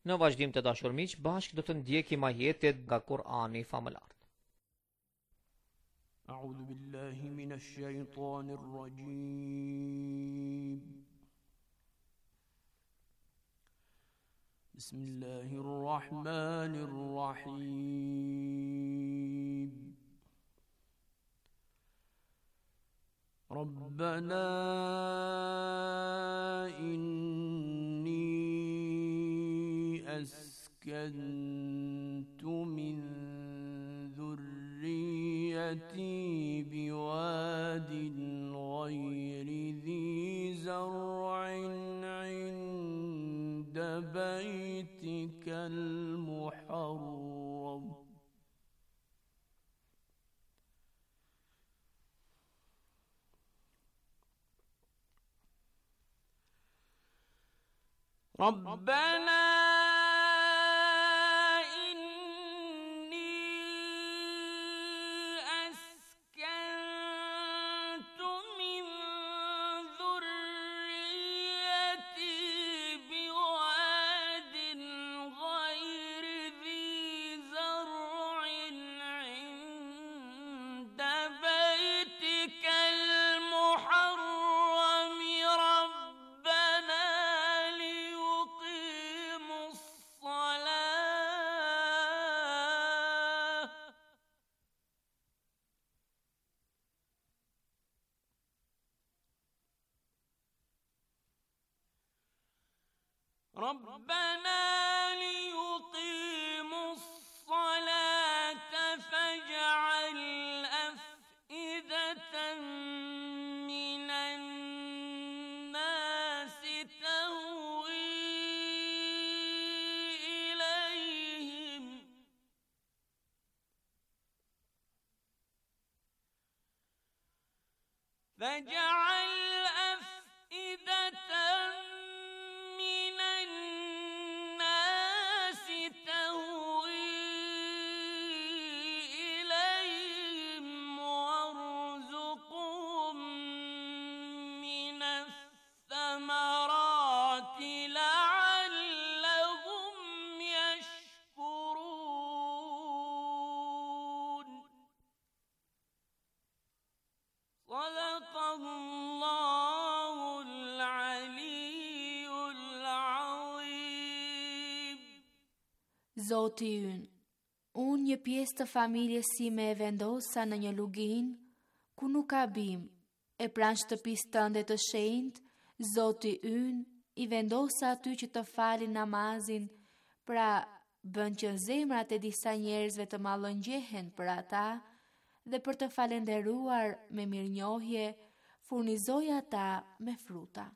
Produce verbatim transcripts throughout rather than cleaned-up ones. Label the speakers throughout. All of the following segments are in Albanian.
Speaker 1: Në vazhdim të dashur miq, bashkë do të ndjekim ajetet nga Kur'ani famëlar.
Speaker 2: أعوذ بالله من الشيطان الرجيم بسم الله الرحمن الرحيم ربنا إني أسكنت من ذريتي بواد غير ذي زرع عند بيتك المحرم ربنا ربنا ليقيموا الصلاة فاجعل أفئدة من الناس تهوي إليهم فاجعل أفئدة
Speaker 3: Zoti ynë, unë një pjesë të familjes sime e vendosa në një lugin, ku nuk ka bim, e pranë shtëpisë tënde të shenjtë, Zoti ynë i vendosa aty që të falin namazin, pra bën që zemrat e disa njerëzve të mallongjehen për ata dhe për të falenderuar me mirënjohje, furnizoj ata me fruta.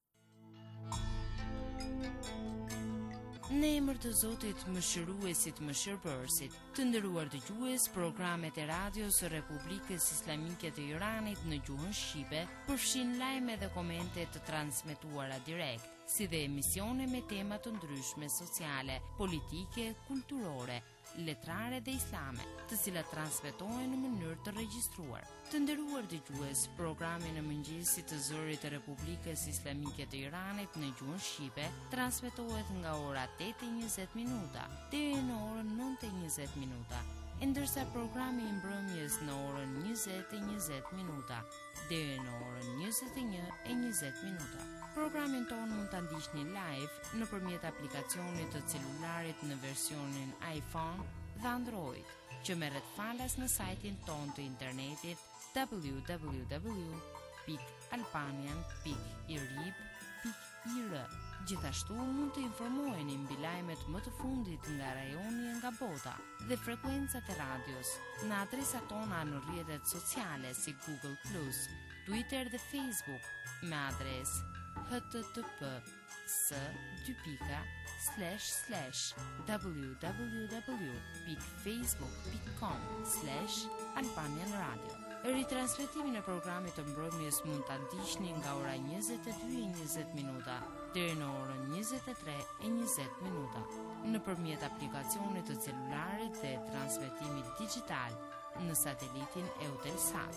Speaker 4: Në emër të Zotit Mëshiruesit Mëshirbërësit, të nderuar dëgjues, programet e radios së Republikës Islamike të Iranit në gjuhën shqipe përfshin lajme dhe komente të transmetuara direkt, si dhe emisione me tema të ndryshme sociale, politike, kulturore, letrare dhe islame, të cilat transmetohen në mënyrë të regjistruar. Të nderuar dëgjues, programi në mëngjesit të zërit të Republikës Islamike të Iranit në gjuhën shqipe transmetohet nga ora tetë e njëzet minuta deri në orën nëntë e njëzet minuta, e ndërsa programi i mbrëmjes në orën njëzet e njëzet minuta deri në orën njëzet e një e njëzet minuta. Programin tonë mund të ndiqni live nëpërmjet aplikacionit të celularit në versionin iPhone dhe Android, që merret falas në sajtin tonë të internetit w w w pikë albanian pikë i r i b pikë i r. Gjithashtu mund të informoheni mbi lajmet më të fundit nga rajoni e nga bota dhe frekuencat e radios në adresat tona në rrjetet sociale si Google plus, Twitter dhe Facebook me adresë h t t p s dy pika slash slash w w w pikë facebook pikë com slash albanian radio. Ritransmetimin e programit të mbrëmjes mund ta ndiqni nga ora njëzet e dy e njëzet minuta deri në orën njëzet e tre e njëzet minuta nëpërmjet aplikacionit të celularit dhe transmetimit digital në satelitin Eutelsat.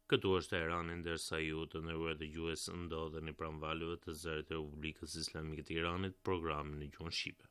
Speaker 5: Këtu është Teherani, ndërsa ju të nderuar dëgjues ndodheni pranë valëve të zërit të Republikës Islamike të Iranit, programin në gjuhën shqipe.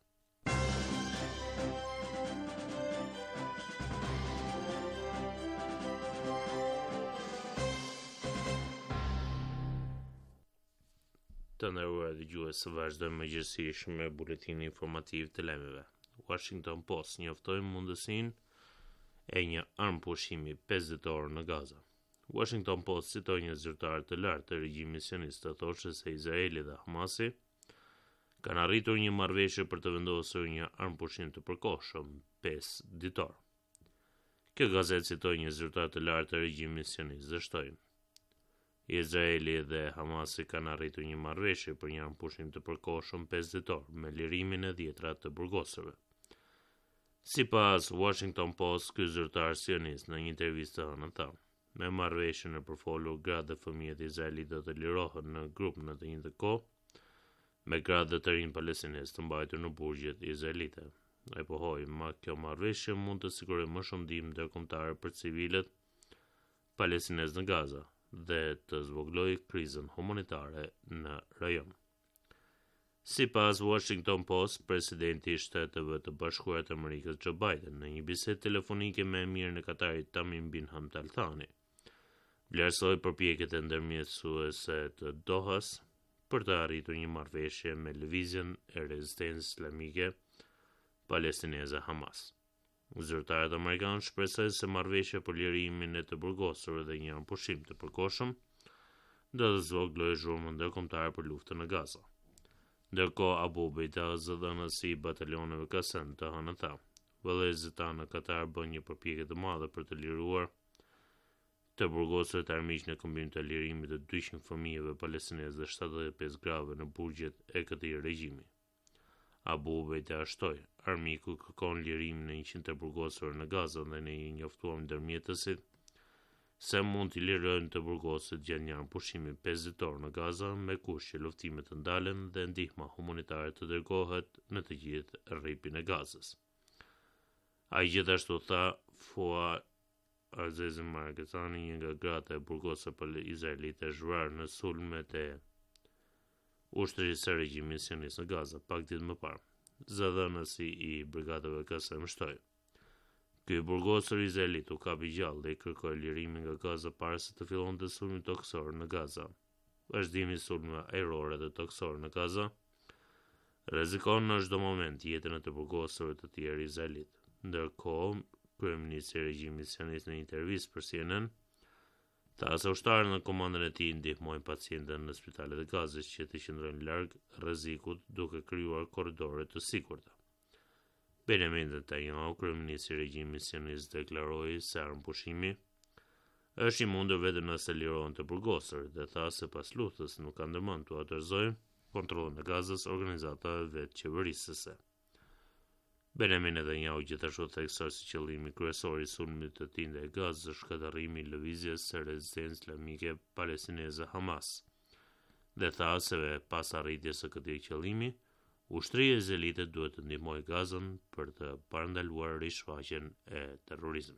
Speaker 5: Të nderuar dëgjues, vazhdojmë mëngjesisht me buletinin informativ të lajmeve. Washington Post njoftoi mundësinë e një armpushimi pesë ditor në Gaza. Washington Post citoi një zyrtar të lartë të regjimit sionist të thoshte se Izraeli dhe Hamasi kanë arritur një marrëveshje për të vendosur një armpushim të përkohshëm pesë ditor. Kjo gazetë citoi një zyrtar të lartë të regjimit sionist dhe shtoi: Izraeli dhe Hamasi kanë arritur një marrëveshje për një armpushim të përkohshëm pesë ditor me lirimin e dhjetra të burgosëve. Sipas Washington Post, ky zyrtar sionist në një intervistë hënë tha: me marrëveshjen e përfolur, gratë dhe fëmijët izraelit do të lirohen në grup në të njëjtën kohë me gratë dhe të rinj palestinez të mbajtur në burgjet izraelite. Ai pohoi, ma kjo marrëveshje mund të sigurojë më shumë ndihmë ndërkombëtare për civilët palestinez në Gaza dhe të zvoglojë krizën humanitare në rajon. Sipas Washington Post, presidenti i Shteteve të Bashkuara të Amerikës Joe Biden në një bisedë telefonike me emirin e Katarit Tamim bin Hamad Al Thani vlerësoi përpjekjet e ndërmjetësuese të Dohas për të arritur një marrëveshje me lëvizjen e rezistencës islamike palestineze Hamas. Zyrtarët amerikanë shpresojnë se marrëveshja për lirimin e të burgosur dhe një armpushim të përkohshëm do të zvoglojë zhurmën ndërkombëtare për luftën në Gaza. Ndërkohë, Abu Beida, zëdhënësi i batalioneve Kasem, të hënë tha: vëllezërit tanë në Katar bën një përpjekje të madhe për të liruar të burgosur të armiq në këmbim të lirimit të dyqind fëmijëve palestinez dhe shtatëdhjetë e pesë grave në burgjet e këtij regjimi. Abu Beida shtoi: armiku kërkon lirimin e njëqind të burgosur në Gaza dhe ne i njoftuam ndërmjetësit se mund t'i lirojnë të burgosit gjatë një armpushimi pesë ditor në Gaza me kusht që luftimet të ndalen dhe ndihma humanitare të dërgohet në të gjithë rripin e Gazës. Ai gjithashtu tha: Fuad Aziz Margezani, një nga gratë e burgosur për izraelite, zhvrarë në sulmet e ushtrisë së regjimit sionist në Gaza pak ditë më parë. Zëdhënësi i brigadave Kasem shtoi: ky burgosur izraelit u kapi gjallë dhe i kërkoi lirimin nga Gaza para se të fillonte sulmi toksor në Gaza. Vazhdimi i sulmeve ajrore dhe toksor në Gaza rrezikon në çdo moment jetën e të burgosurve të tjerë izraelit. Ndërkohë, kryeministri i regjimit sionist në një intervistë për C N N tha se ushtarët në komandën e tij ndihmojnë pacientët në spitalet e Gazës që të qëndrojnë larg rrezikut duke krijuar korridore të sigurta. Benjamin Netanyahu, kryeministri i regjimit sionist, deklaroi se armpushimi është i mundur vetëm nëse lirohen të burgosur dhe tha se pas luftës nuk ka ndërmend të autorizojë kontrollin e Gazës organizatave vetë qeverisëse. Benjamin Netanyahu gjithashtu theksoi se qëllimi kryesor i sulmit të tij ndaj Gazës është shkatërrimi i lëvizjes së rezistencës islamike palestineze Hamas dhe tha se pas arritjes së këtij qëllimi, ushtria izraelite duhet të ndihmojë Gazën për të parandaluar rishfaqjen e terrorizmit.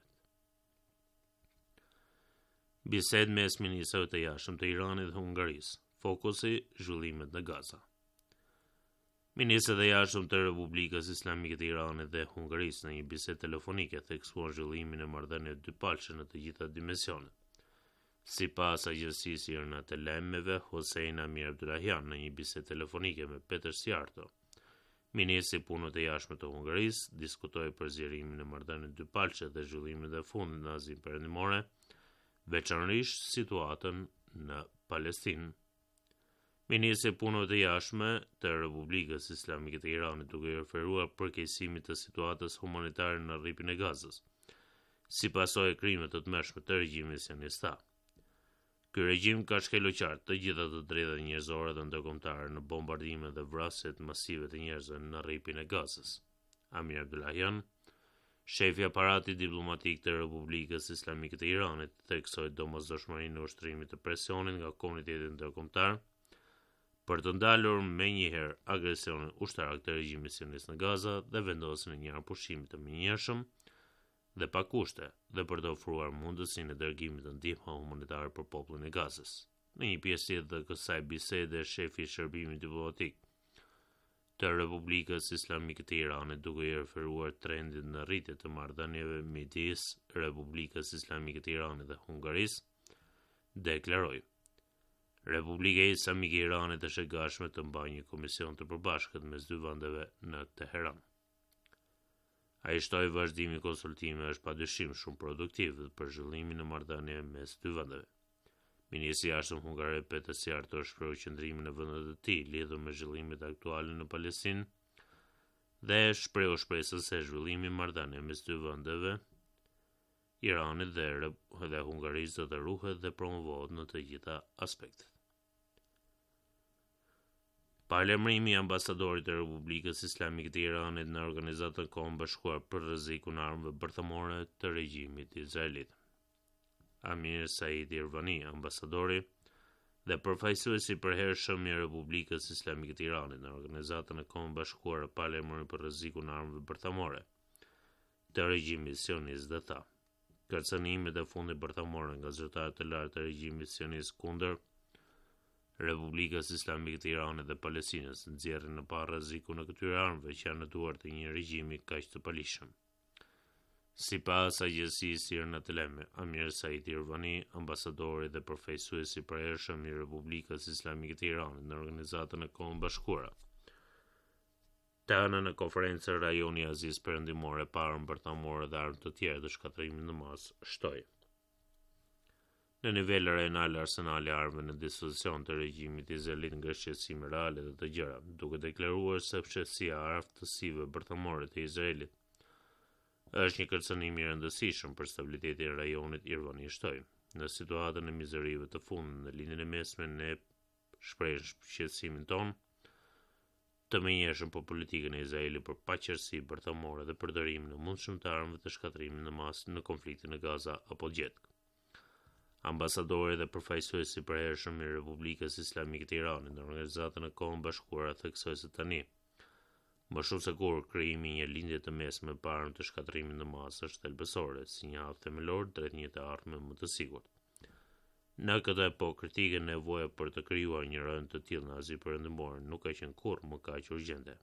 Speaker 5: Bisedë mes ministrave të jashtëm të Iranit dhe Hungarisë. Fokusi zhvillimet në Gaza. Ministrat e jashtëm të Republikës Islamike të Iranit dhe Hungarisë në një bisedë telefonike theksuan zhvillimin e marrëdhënieve dypalëshe në të gjitha dimensionet. Sipas agjencisë irane të lajmeve, Hossein Amir Abdullahian në një bisedë telefonike me Peter Siarto, ministri i punëve të jashtme të Hungarisë, diskutoi për zgjerimin e marrëdhënieve dypalëshe dhe zhvillimin e fundit në Azinë Perëndimore, veçanërisht situatën në Palestinë. Ministri i punëve të jashtme të Republikës Islamike të Iranit duke i referuar përkeqësimit të situatës humanitare në rripin e Gazës, si pasojë e krimeve të tmerrshme të regjimit sionist. Ky regjim ka shkelur qartë të gjitha të drejtat njerëzore dhe ndërkombëtare në bombardimet dhe vrasjet masive të njerëzve në rripin e Gazës. Amir Abdullahian, shefi i aparatit diplomatik të Republikës Islamike të Iranit, theksoi domosdoshmërinë e ushtrimit të presionit nga komuniteti ndërkombëtar për të ndalur menjëherë agresionin ushtarak të regjimit sionist në Gaza dhe vendosjen e një armpushimi të menjëhershëm dhe pa kushte dhe për të ofruar mundësinë e dërgimit të ndihmë humanitare për popullin e Gazës. Në një pjesë tjetër të kësaj bisede, shefi i shërbimit diplomatik të Republikës Islamike të Iranit, duke i referuar trendit në rritje të marrëdhënieve midis Republikës Islamike të Iranit dhe Hungarisë, deklaroi: Republika Islamike e Iranit është e gatshme të mbajë një komision të përbashkët mes dy vendeve në Teheran. Ai shtoi vazhdimi i konsultimeve është padyshim shumë produktiv për zhvillimin e marrëdhënieve mes dy vendeve. Ministri i Jashtëm hungar Peter Siarto shpreu qëndrimin e vendit të tij lidhur me zhvillimet aktuale në Palestinë dhe shpreu shpresën se zhvillimi i marrëdhënieve mes dy vendeve, Iranit dhe, dhe Hungarisë, do të ruhet dhe promovohet në të gjitha aspektet. Parlemrimi i ambasadorit të Republikës Islamike të Iranit në Organizatën e Kombeve Bashkuara për rrezikun e armëve bërthamore të regjimit izraelit. Amir Said Irvani, ambasadori dhe përfaqësuesi i përhershëm i Republikës Islamike të Iranit në Organizatën e Kombeve Bashkuara Parlemrimi për rrezikun e armëve bërthamore të regjimit sionist dhe tha: Kërcënimet e fundit bërthamore nga zyrtarët e lartë të regjimit sionist kundër Republikës Islamike të Iranit dhe Palestinës nxjerrin në parë rrezikun e këtyre armëve që janë në duart e një regjimi kaq të palishëm. Sipas agjencisë Irna Teleme, Amir Said Irvani, ambasadori dhe përfaqësuesi i përhershëm i Republikës Islamike të Iranit në Organizatën e Kombeve Bashkuara, të hënën në konferencën rajoni i Azisë Perëndimore pa armë bërthamore dhe armë të tjera të shkatërimit në masë, shtoi: Në nivel rajonal, arsenali i armëve në dispozicion të regjimit izraelit nga shqetësime reale dhe të gjëra, duke deklaruar se fshehtësia e aftësive bërthamore të Izraelit është një kërcënim i rëndësishëm për stabilitetin e rajonit, Irvani shtoi. Në situatën e mizerive të fundit në lindjen e mesme, ne shprehim shqetësimin ton të menjëhershëm për politikën e Izraelit për paqërsi bërthamore dhe përdorimin e mundshëm të armëve të shkatërimit në masë në konfliktin e Gaza apo Gjetk. Ambasadori dhe përfaqësuesi i përhershëm i Republikës Islamike të Iranit në Organizatën e Kombeve Bashkuara theksoi se tani më shumë se kur krijimi i një lindje të mesme pa armë të shkatërimit në masë është thelbësore, si një hap themelor drejt një të ardhme më të sigurt. Në këtë epokë kritike, nevoja për të krijuar një rënd të tillë në Azinë Perëndimore nuk ka qenë kurrë më kaq urgjente.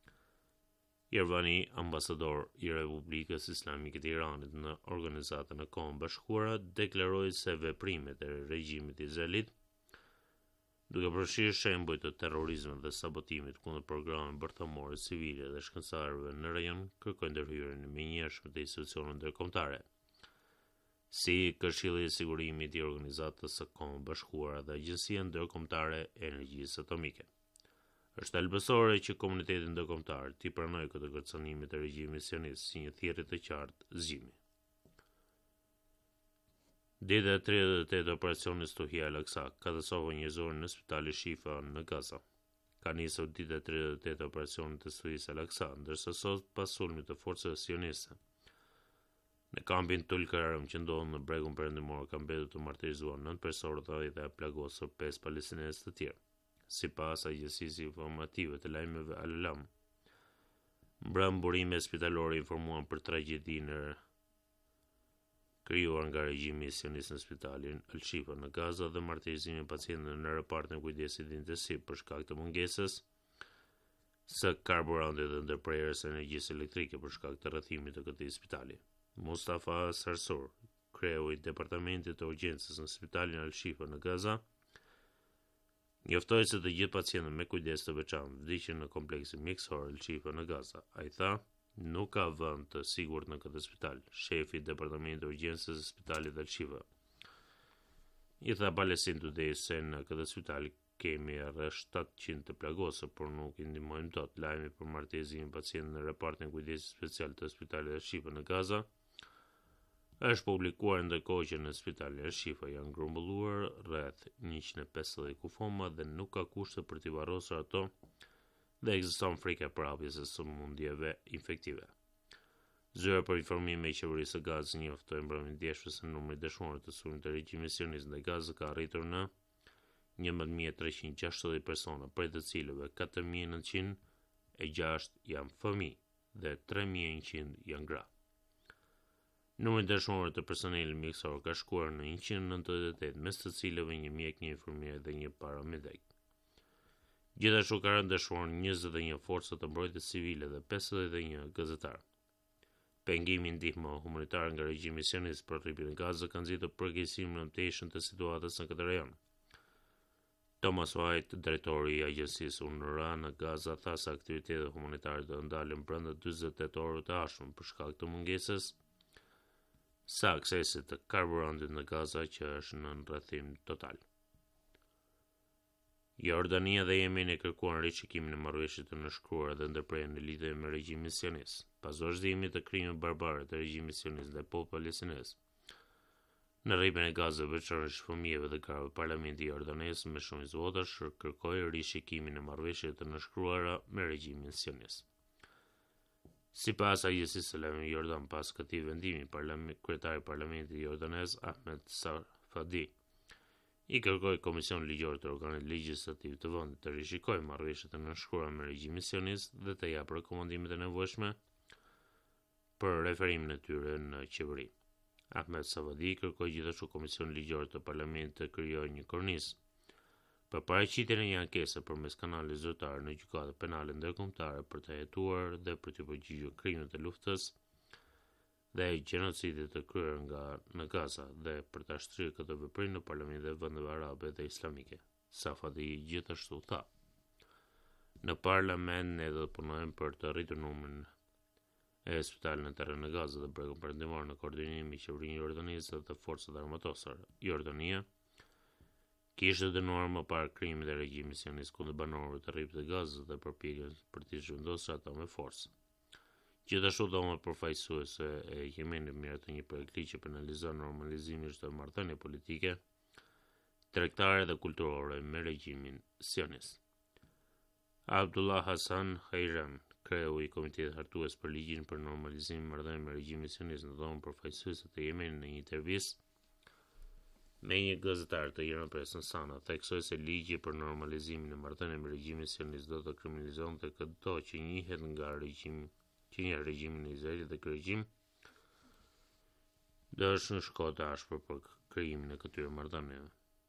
Speaker 5: Irvani, ambasador i Republikës Islamike të Iranit në Organizatën e Kombeve Bashkuara, deklaroi se veprimet e regjimit izraelit, duke përfshirë shembuj të terrorizmit dhe sabotimit kundër programeve bërthamore civile dhe shkencëtarëve në rajon, kërkojnë ndërhyrjen e menjëhershme të institucioneve ndërkombëtare, si Këshilli i Sigurimit i Organizatës së Kombeve Bashkuara dhe Agjencia Ndërkombëtare e Energjisë Atomike. Është thelbësore që komuniteti ndërkombëtar t'i pranojë këtë kërcënim të regjimit sionist si një thirrje të qartë zgjimi. Dita e tridhjetë e tetë operacioni Stuhia Al-Aqsa, katastrofa njerëzore në spitalin Shifa në Gaza. Ka nisur dita e tridhjetë e tetë operacioni të Stuhisë Al-Aqsa, ndërsa sot pas sulmit të forcave sioniste në kampin Tul Karam që ndodhet në bregun perëndimor, ka mbetur të martirizuar nëntë persona dhe plagosur pesë palestinezë të tjerë. Sipas agjencisë informative të lajmeve Al-Alam, mbram burime spitalore informuan për tragjedinë krijuar nga regjimi sionist në spitalin Al-Shifa në Gaza dhe martirizimin e pacientëve në repartin e kujdesit intensiv për shkak të mungesës së karburantit dhe ndërprerjes së energjisë elektrike për shkak të rrëthimit të këtij spitali. Mustafa Sarsur, kreu i departamentit të urgjencës në spitalin Al-Shifa në Gaza, njoftoi se të gjithë pacientët me kujdes të veçantë vdiqën në kompleksin mjekësor Al-Shifa në Gaza. Ai tha, nuk ka vend të sigurt në këtë spital. Shefi i departamentit të urgjencës së spitalit Al-Shifa i tha Palestine Today se në këtë spital kemi rreth shtatëqind të plagosur, por nuk i ndihmojmë dot. Lajmi për martirizimin e pacientëve në repartin e kujdesit special të spitalit Al-Shifa në Gaza është publikuar ndërkohë që në spitalin Al-Shifa janë grumbulluar rreth njëqind e pesëdhjetë kufoma dhe nuk ka kushte për t'i varrosur ato dhe ekziston frika për hapjes së sëmundjeve infektive. Zyra për informime i qeverisë së Gazës njoftoi mbrëmjen e djeshme se numri i dëshmuarve të sulmit të regjimit sionist ndaj Gazës ka arritur në njëmbëdhjetë mijë e treqind e gjashtëdhjetë persona, prej të cilëve katër mijë e nëntëqind e gjashtë janë fëmijë dhe tre mijë e njëqind janë gra. Numri dëshmorë të personelit mjekësor ka shkuar në njëqind e nëntëdhjetë e tetë, mes të cilëve një mjek, një infermier dhe një paramedik. Gjithashtu ka rënë dëshmorë njëzet e një forca të mbrojtjes civile dhe pesëdhjetë e një gazetar. Pengimi ndihmë humanitare nga regjimi sionist për rripin e Gazës ka nxitur përkeqësinë në mëtejshëm të situatës në këtë rajon. Thomas White, drejtori i agjencisë UNRWA në Gaza, tha se aktivitetet humanitare do ndalen brenda dyzet e tetë orëve të ardhshme për shkak të mungesës së aksesit të karburantit në Gaza, që është në rrethim total. Jordania dhe Jemeni kërkuan rishikimin e marrëveshjeve të nënshkruara dhe ndërprerjen në lidhje me regjimin sionist, pas vazhdimit të krimeve barbare të regjimit sionist ndaj popullit palestinez. Në rripin e Gazës, veçanërisht fëmijëve dhe grave, parlamenti jordanes me shumicë votash kërkoi rishikimin e marrëveshjeve të nënshkruara me regjimin sionist. Sipas agjencisë së lajmeve Jordan, pas këtij vendimi, parlament, kryetari i parlamentit jordanes Ahmed Safadi i kërkoi Komision Ligjor të organit legjislativ të vendit të rishikojë marrëveshjet e nënshkruara me regjimin sionist dhe të japë rekomandimet e nevojshme për referimin e tyre në qeveri. Ahmed Safadi kërkoi gjithashtu Komision Ligjor të parlamentit të krijojë një kornizë për paraqitjen e një ankese përmes kanalit zyrtar në gjykatë penale ndërkombëtare për të hetuar dhe për të përgjigjur krimet e luftës dhe gjenocidit të kryer nga në Gaza dhe për ta shtrirë këtë veprim në parlamentet e vendeve arabe dhe islamike. Safadi gjithashtu tha: "Në parlament ne do të punojmë për të rritur numrin e spitalit në terren e Gaza dhe bregun perëndimor në koordinim me qeverinë jordaneze dhe forcat armatosore. Jordania kishte dënuar më parë krimet e regjimit sionist kundër banorëve të rripit të Gazës dhe përpjekjen për të zhvendosur ata me forcë. Gjithashtu dhoma përfaqësuese e Yemenit mirëton një projekt ligj që penalizon normalizimin e çdo marrëdhënie politike, tregtare dhe kulturore me regjimin sionist. Abdullah Hassan Khairan, kreu i Komitetit Hartues për ligjin për normalizimin e marrëdhënieve me regjimin sionist në dhomën përfaqësuese të Yemenit, në një intervistë me një gazetar të Iran Press në Sana, theksoi se ligji për normalizimin e marrëdhënieve me regjimin sionist do të kriminalizonte çdo që njihet nga regjimi që një regjimin e Izraelit dhe ky regjim do është në shkollë ashpër për krijimin e këtyre marrëdhënieve.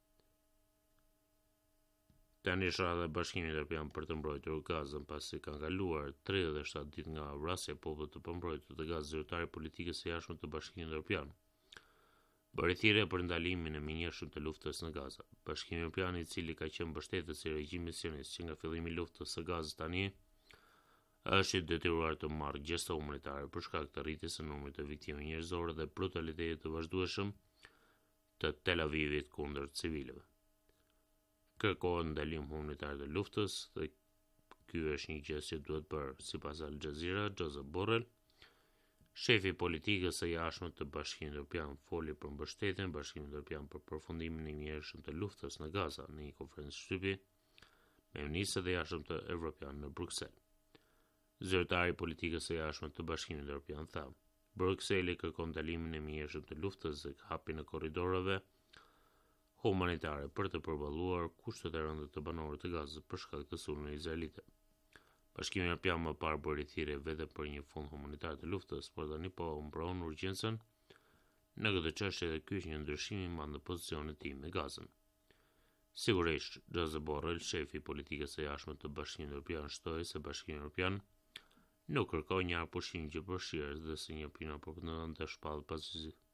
Speaker 5: Tani shra dhe Bashkimi Evropian për të mbrojtur Gazën, pasi kanë kaluar tridhjetë e shtatë ditë nga vrasja e popullit të pambrojtur të Gazës, zyrtari i politikës së jashtme të Bashkimit Evropian bëri thirrje për ndalimin e menjëhershëm të luftës në Gaza. Bashkimi Evropian, i cili ka qenë mbështetës i regjimit sionist që nga fillimi i luftës së Gazës tani, është i detyruar të marrë gjeste humanitare për shkak të rritjes së numrit të viktimave njerëzore dhe brutalitetit të vazhdueshëm të Tel Avivit kundër civilëve. Kërkohet ndalim humanitar të luftës dhe ky është një gjest që duhet bërë. Sipas Al Jazeera, Josep Borrell, shefi i politikës së jashtme të Bashkimit Evropian, foli për mbështetjen e Bashkimit Evropian për përfundimin e menjëhershëm të luftës në Gaza në një konferencë shtypi me ministrat e jashtëm të Evropian në Bruksel. Zyrtari i politikës së jashtme të Bashkimit Evropian tha: "Brukseli kërkon ndalimin e menjëhershëm të luftës dhe hapjen e korridoreve humanitare për të përballuar kushtet e rënda të banorëve të Gazës për shkak të sulmeve izraelite." Bashkimi Evropian më parë bëri thirrje vetëm për një fond humanitar të luftës, por tani po mbron urgjencën në këtë çështje dhe ky është një ndryshim i madh në pozicionin e tij me Gazën. Sigurisht, Josep Borrell, shefi i politikës së jashtme të Bashkimit Evropian, shtoi se Bashkimi Evropian nuk kërkoi një pushim që përfshirës dhe se një opinion propagandistë shpall pas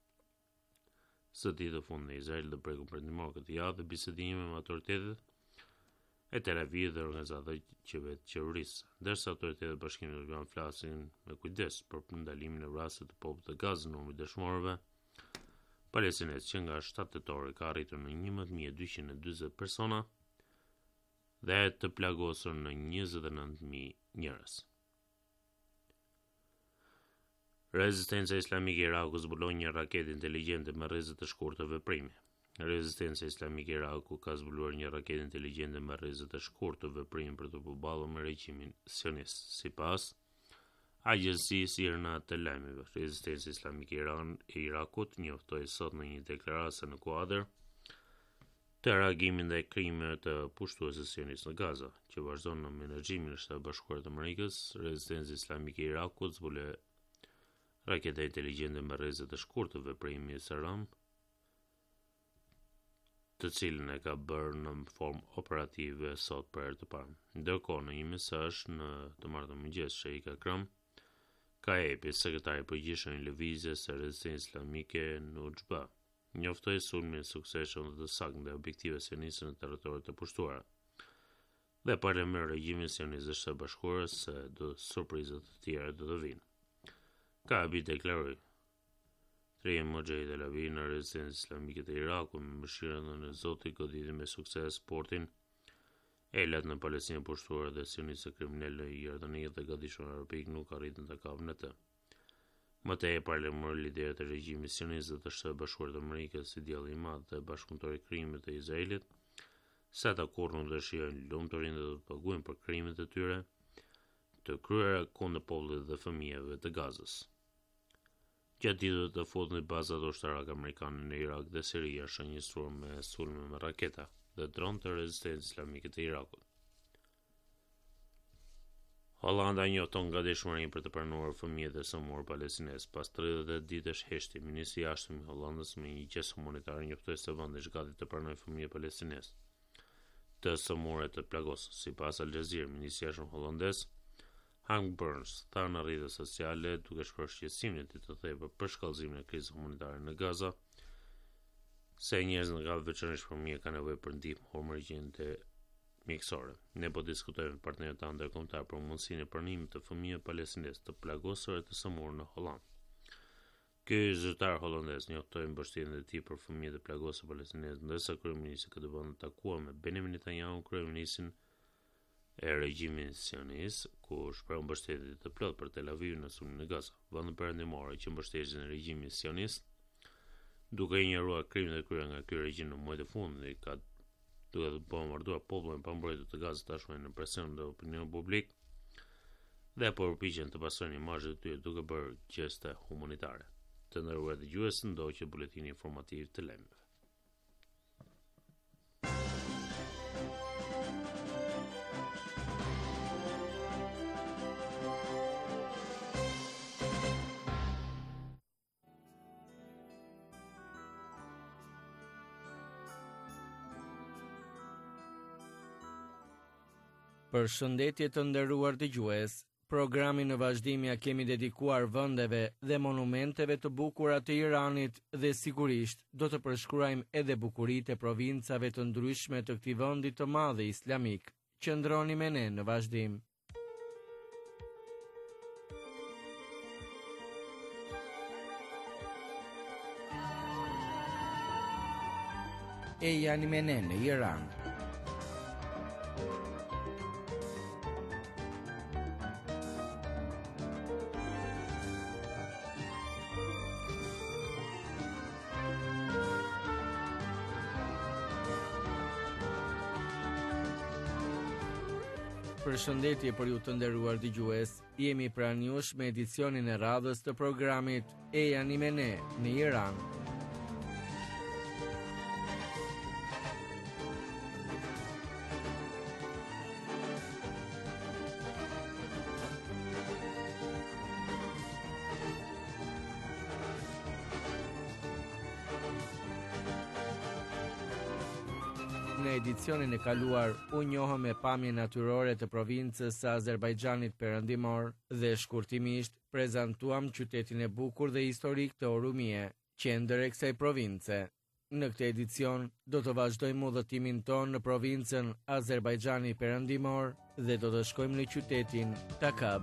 Speaker 5: së ditë të fundit në Izrael dhe bregun perëndimor këtë javë dhe bisedime me autoritetet e Tel Avivit dhe organizatat qeverisë, ndërsa autoritetet e Bashkimit Evropian flasin me kujdes për ndalimin e vrasjeve të popullit të Gazës. Numri i dëshmorëve palestinez që nga shtatë tetor ka arritur në njëmbëdhjetë mijë e dyqind e dyzet persona dhe të plagosur në njëzet e nëntë mijë njerëz. Rezistenca islamike e Irakut zbuloi një raketë inteligjente me rrezë të shkurtër veprimi. Rezistenca islamike e Irakut ka zbuluar një raketë inteligjente me rrezë të shkurtër veprimi për të përballur me regjimin sionist. Sipas agjencisë irane të lajmeve, Rezistenca islamike e Irakut njoftoi sot në një deklaratë në kuadër të reagimit ndaj krimeve të pushtuesve sionist në Gaza, që vazhdon në menaxhimin e Shtetit Bashkuar të Amerikës. Rezistenca islamike e Irakut zbuloi raketa inteligjente me rreze të shkurtë veprimi i Saram, të cilën e ka bërë në formë operative sot për herë të parë. Ndërkohë, në një mesazh në të martën mëngjes, Sheikh Akram Kaepi, sekretari i përgjithshëm i lëvizjes së Rezistencës Islamike në U X B A, njoftoi sulmin e suksesshëm dhe të saktë ndaj objektive sioniste në territoret e pushtuara. Dhe paralajmëroi regjimin sionist të Shtetit Bashkuar se do surprizat të tjera do të vinë. Kaepi deklaroi: Treja Mujahid al-Alawi në Rezistencën Islamike të Irakut me mëshirën e Zotit goditi me sukses portin Elat në Palestinë pushtuar dhe sionistë kriminalë i Jordanit dhe gatishmëri arabik nuk arritën të kapën atë. Më tej paralajmëroi liderët e regjimit sionist të Shtetit Bashkuar të Amerikës si djalli i madh dhe bashkëpunëtori i krimit të Izraelit, se ata kurrë nuk dëshirojnë lumturinë dhe do të paguajnë për krimet e tyre të kryera kundër popullit dhe fëmijëve të Gazës. Gjatë ditëve të fundit, bazat ushtarake amerikane në Irak dhe Siri janë shënjestruar me sulme me raketa dhe dronë të Rezistencës Islamike të Irakut. Hollanda njofton gatishmërinë për të pranuar fëmijët e sëmurë palestinesë. Pas tridhjetë e ditësh heshti, ministri i jashtëm i Hollandës me një gjestë humanitare njoftoi se vendi është gati të pranojë fëmijë palestinesë të sëmurë të plagosur. Sipas Al Jazeera, ministri i jashtëm hollandez Hank Burns tha në rrjetet sociale duke shprehur shqetësimin e tij të thellë për shkallëzimin e krizës humanitare në Gaza, se njerëzit nga veçanërisht fëmijë kanë nevojë për ndihmë humanitare mjekësore. Ne po diskutojmë me partnerët tanë ndërkombëtar për mundësinë e pranimit të fëmijëve palestinesë të plagosur e të sëmurë në Hollandë. Ky zyrtar hollandez njoftoi mbështetjen e tij për fëmijët e plagosur palestinesë, ndërsa kryeministri këtë vend takuar me Benjamin Netanyahu, kryeministrin e regjimit sionist, ku shpreh mbështetje të plotë për Tel Avivin në sulmin në Gaza. Vendi perëndimor që mbështesin e regjimit sionist, duke injoruar krimet e kryera nga ky regjim në muajt e fundit, ka duke të bombarduar popullin pa mbrojtur të Gazës tashmë në presion dhe opinion publik dhe po përpiqen të pastrojnë imazhet e tyre duke bërë gjeste humanitare. Të nderuar dëgjues, ndoqë buletini informativ të lajmeve.
Speaker 6: Përshëndetje të nderuar dëgjues, programin në vazhdim ja kemi dedikuar vendeve dhe monumenteve të bukura të Iranit dhe sigurisht do të përshkruajmë edhe bukuritë e provincave të ndryshme të këtij vendi të madh islamik. Qëndroni me ne në vazhdim. E janë me ne në Iran. Përshëndetje për ju të nderuar dëgjues, jemi pranë jush me edicionin e radhës të programit E jani me ne në Iran. Në edicionin e kaluar, u njohëm me pamje natyrore të provincës së Azerbajxhanit perëndimor dhe shkurtimisht prezantuam qytetin e bukur dhe historik të Orumie, qendër e kësaj province. Në këtë edicion do të vazhdojmë udhëtimin tonë në provincën Azerbajxhani perëndimor dhe do të shkojmë në qytetin Takab.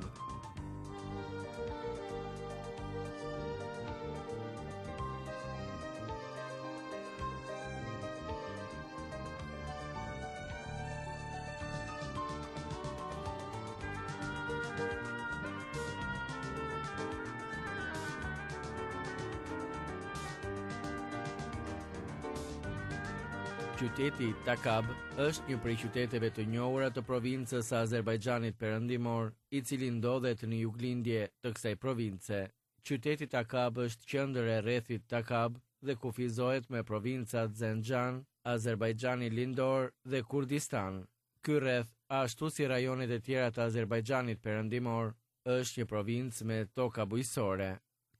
Speaker 6: Qyteti Takab është një prej qyteteve të njohura të provincës së Azerbajxhanit perëndimor, i cili ndodhet në juglindje të kësaj province. Qyteti Takab është qendër e rrethit Takab dhe kufizohet me provincat Zenxhan, Azerbajxhani Lindor dhe Kurdistan. Ky rreth, ashtu si rajonet e tjera të Azerbajxhanit perëndimor, është një provincë me toka bujqësore.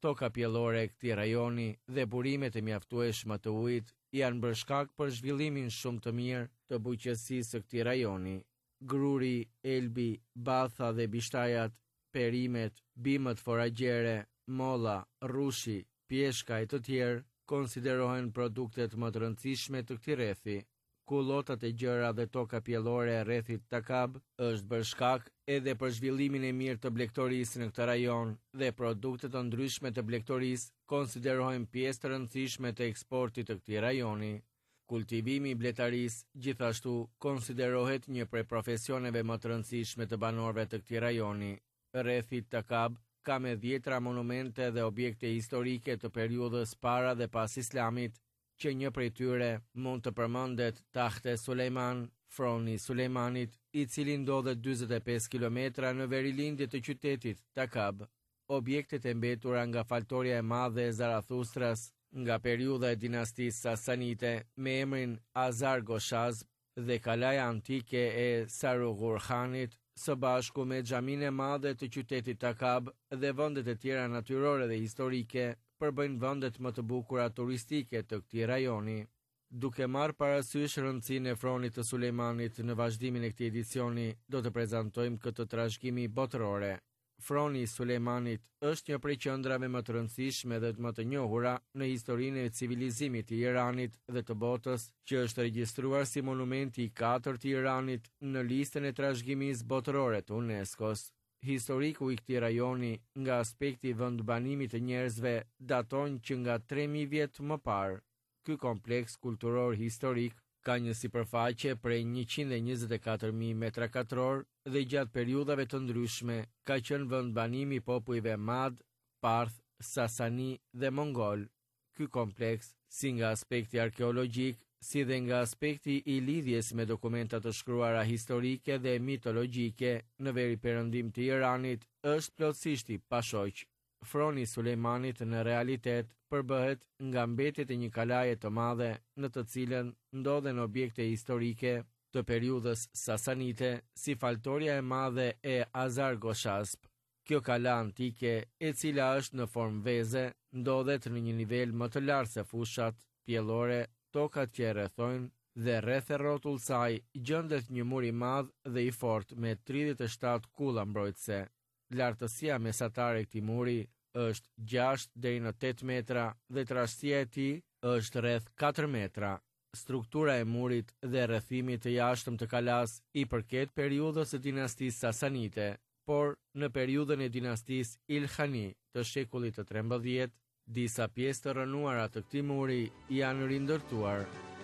Speaker 6: toka pjellore e këtij rajoni dhe burimet e mjaftueshme të ujit janë bërë shkak për zhvillimin shumë të mirë të bujqësisë së këtij rajoni. Gruri, elbi, batha dhe bishtajat, perimet, bimët foragjere, molla, rrushi, pjeshka e të tjerë konsiderohen produktet më të rëndësishme të këtij rrethi. Kullotat e gjëra dhe toka pjellore e rrethit Takab është bërë shkak edhe për zhvillimin e mirë të blegtorisë në këtë rajon dhe produktet të ndryshme të blegtorisë konsiderohen pjesë të rëndësishme të eksportit të këtij rajoni. Kultivimi i bletarisë gjithashtu konsiderohet një prej profesioneve më të rëndësishme të banorëve të këtij rajoni. Rrethi Takab ka me dhjetra monumente dhe objekte historike të periudhës para dhe pas Islamit, që një prej tyre mund të përmendet Tahte Sulejman, Froni Sulejmanit, i cili ndodhet dyzet e pesë kilometra në verilindje të qytetit Takab. Objektet e mbetura nga faltoria e madhe e Zarathustras nga periudha e dinastisë Sasanite me emrin Azargoshazb dhe kalaja antike e Sarugurkhanit, së bashku me xhaminë e madhe të qytetit Takab dhe vendet e tjera natyrore dhe historike, përbëjnë vendet më të bukura turistike të këtij rajoni. Duke marrë parasysh rëndësinë e Fronit të Sulejmanit në vazhdimin e këtij edicioni, do të prezantojmë këtë trashëgimi botërore. Froni i Sulejmanit është një prej qendrave më të rëndësishme dhe më të njohura në historinë e civilizimit të Iranit dhe të botës, që është regjistruar si monumenti i katërt i Iranit në listën e trashëgimisë botërore të UNESCO-s. Historiku i këtij rajoni nga aspekti i vendbanimit të njerëzve daton që nga tre mijë vjet më parë. Ky kompleks kulturor historik ka një sipërfaqe prej njëqind e njëzet e katër mijë metra katror dhe gjatë periudhave të ndryshme ka qenë vendbanimi i popujve Mad, Parth, Sasani dhe Mongol. Ky kompleks, si nga aspekti arkeologjik, si dhe nga aspekti i lidhjes me dokumenta të shkruara historike dhe mitologjike në veri perëndim të Iranit, është plotësisht i pashoq. Froni i Sulejmanit në realitet përbëhet nga mbetjet e një kalaje të madhe në të cilën ndodhen objekte historike të periudhës Sasanite, si faltoria e madhe e Azargoshazb. Kjo kala antike, e cila është në formë veze, ndodhet në një nivel më të lartë se fushat pjellore, tokat që e rrethojnë, dhe rreth e rrotull saj gjendet një mur i madh dhe i fortë me tridhjetë e shtatë kulla mbrojtëse. Lartësia mesatare e këtij muri është gjashtë deri në tetë metra dhe trashësia e tij është rreth katër metra. Struktura e murit dhe rrethimit të jashtëm të kalas i përket periudhës së dinastisë Sasanite, por në periudhën e dinastisë Ilkhani të shekullit të trembëdhjetë, disa pjesë të rënuara të këtij muri janë rindërtuar.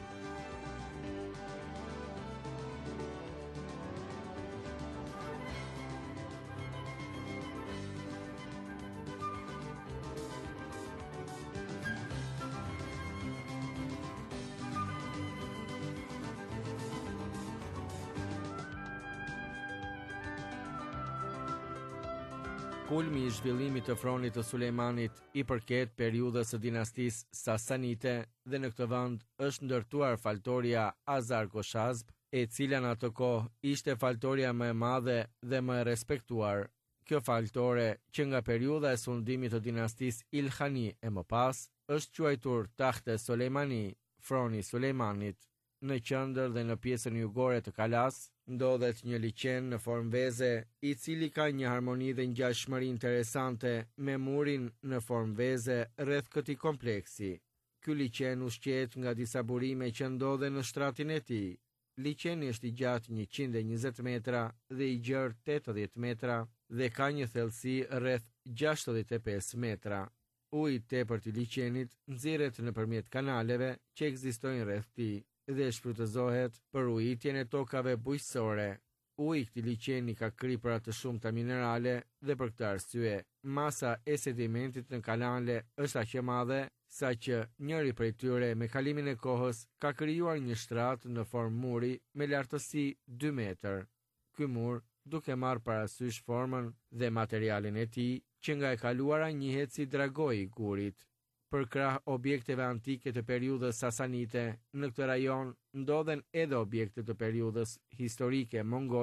Speaker 6: Kulmi i zhvillimit të Fronit të Sulejmanit i përket periudhës së dinastisë Sasanite dhe në këtë vend është ndërtuar faltoria Azargoshazb, e cila në atë kohë ishte faltoria më e madhe dhe më e respektuar. Kjo faltore, që nga periudha e sundimit të dinastisë Ilkhani e më pas, është quajtur Tahte Sulejmani, Froni i Sulejmanit. Në qendër dhe në pjesën jugore të kalas ndodhet një liçen në formë veze, i cili ka një harmoni dhe ngjashmëri interesante me murin në formë veze rreth këtij kompleksi. Ky liçen ushqehet nga disa burime që ndodhen në shtratin e tij. Liçeni është i gjatë njëqind e njëzet metra dhe i gjerë tetëdhjetë metra dhe ka një thellësi rreth gjashtëdhjetë e pesë metra. Uji i tepërt i liçenit nxirret nëpërmjet kanaleve që ekzistojnë rreth tij dhe shfrytëzohet për ujitjen e tokave bujqësore. Uji i këtij liçeni ka kripra të shumta minerale dhe për këtë arsye, masa e sedimentit në kanale është aq e madhe sa që njëri prej tyre me kalimin e kohës ka krijuar një shtrat në formë muri me lartësi dy metër. Ky mur, duke marrë parasysh formën dhe materialin e tij, që nga e kaluara njihet si dragoi i gurit. Për krah objekteve antike të periudhës Sasanite, në këtë rajon ndodhen edhe objekte të periudhës historike mongole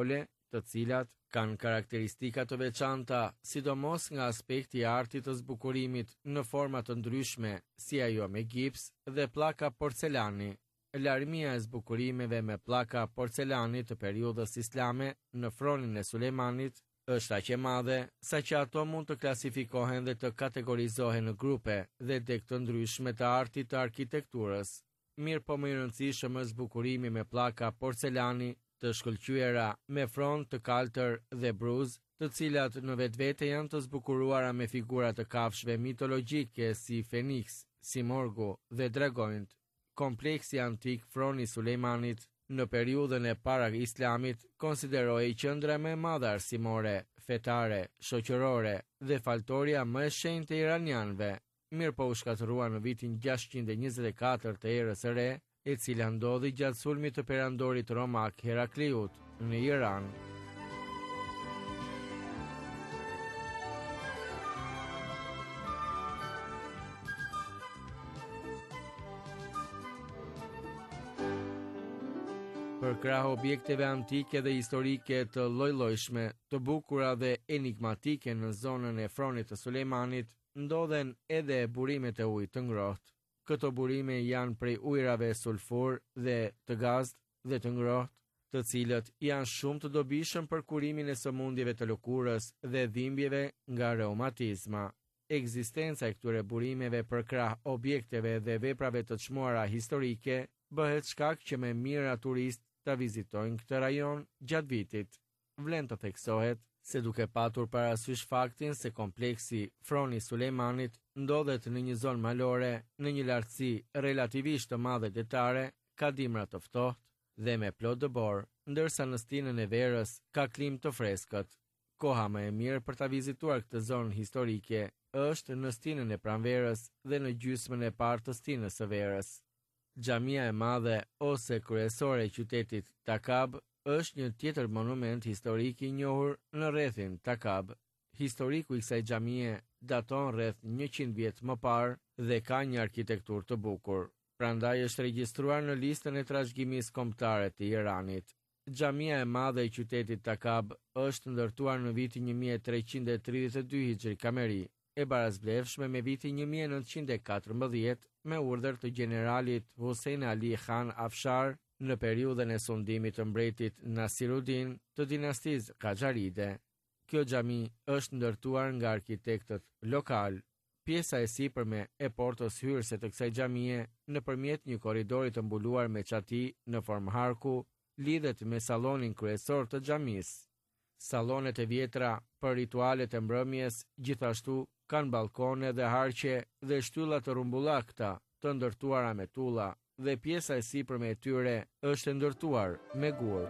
Speaker 6: të cilat kanë karakteristika të veçanta, sidomos nga aspekti i artit të zbukurimit në forma të ndryshme, si ajo me gips dhe pllaka porcelani. Larmia e zbukurimeve me pllaka porcelani të periudhës islame në fronin e Sulejmanit është aq e madhe sa që ato mund të klasifikohen dhe të kategorizohen në grupe dhe deg të ndryshme të artit të arkitekturës. Mirë po më i rëndësishëm është zbukurimi me pllaka porcelani të shkëlqyera me front të kaltër dhe bruz, të cilat në vetvete janë të zbukuruara me figura të kafshëve mitologjike si Feniks, Simorgu dhe Dragonjt. Kompleksi antik froni Sulejmanit në periudhën e para islamit konsiderohej qendra më e madhe arsimore, fetare, shoqërore dhe faltoria më e shenjtë e iranianëve. Mirë po u shkatërrua në vitin gjashtëqind e njëzet e katër të erës së re, e cila ndodhi gjatë sulmit të perandorit romak Herakliut në Iran. Për krah objekteve antike dhe historike të lloj-llojshme, të bukura dhe enigmatike në zonën e fronit të Sulejmanit, ndodhen edhe burimet e ujit të ngrohtë. Këto burime janë prej ujrave sulfur dhe të gazt dhe të ngrohtë, të cilët janë shumë të dobishëm për kurimin e sëmundjeve të lëkurës dhe dhimbjeve nga reumatizma. Ekzistenca e këtyre burimeve për krah objekteve dhe veprave të çmuara historike bëhet shkak që më mira turistë ta vizitojnë këtë rajon gjatë vitit. Vlen të theksohet se duke patur parasysh faktin se kompleksi froni Sulejmanit ndodhet në një zonë malore, në një lartësi relativisht të madhe detare, ka dimra të ftohtë dhe me plot dëbor, ndërsa në stinën e verës ka klim të freskët. Koha më e mirë për ta vizituar këtë zonë historike është në stinën e pranverës dhe në gjysmën e parë të stinës së verës. Xhamia e madhe ose kryesore e qytetit Takab është një tjetër monument historik i njohur në rrethin Takab. Historiku i kësaj xhamie daton rreth njëqind vjet më parë dhe ka një arkitekturë të bukur. Prandaj është regjistruar në listën e trashëgimisë kombëtare të Iranit. Xhamia e madhe e qytetit Takab është ndërtuar në vitin një mijë e treqind e tridhjetë e dy hijri kameri, e barazblefshme me vitin një mijë e nëntëqind e katërmbëdhjetë me urdhër të generalit Hussein Ali Khan Afshar në periudhën e sundimit të mbretit Nasiruddin të dinastisë Qajaride. Kjo xhami është ndërtuar nga arkitektët lokal. Pjesa e sipërme e portës hyrëse të kësaj xhamie, nëpërmjet një korridori të mbuluar me çati në formë harku, lidhet me sallonin kryesor të xhamisë. Sallonet e vjetra për ritualet e mbrëmjes gjithashtu kanë balkone dhe harqe dhe shtylla të rrumbullakta të ndërtuara me tulla dhe pjesa e sipërme e tyre është e ndërtuar me gur.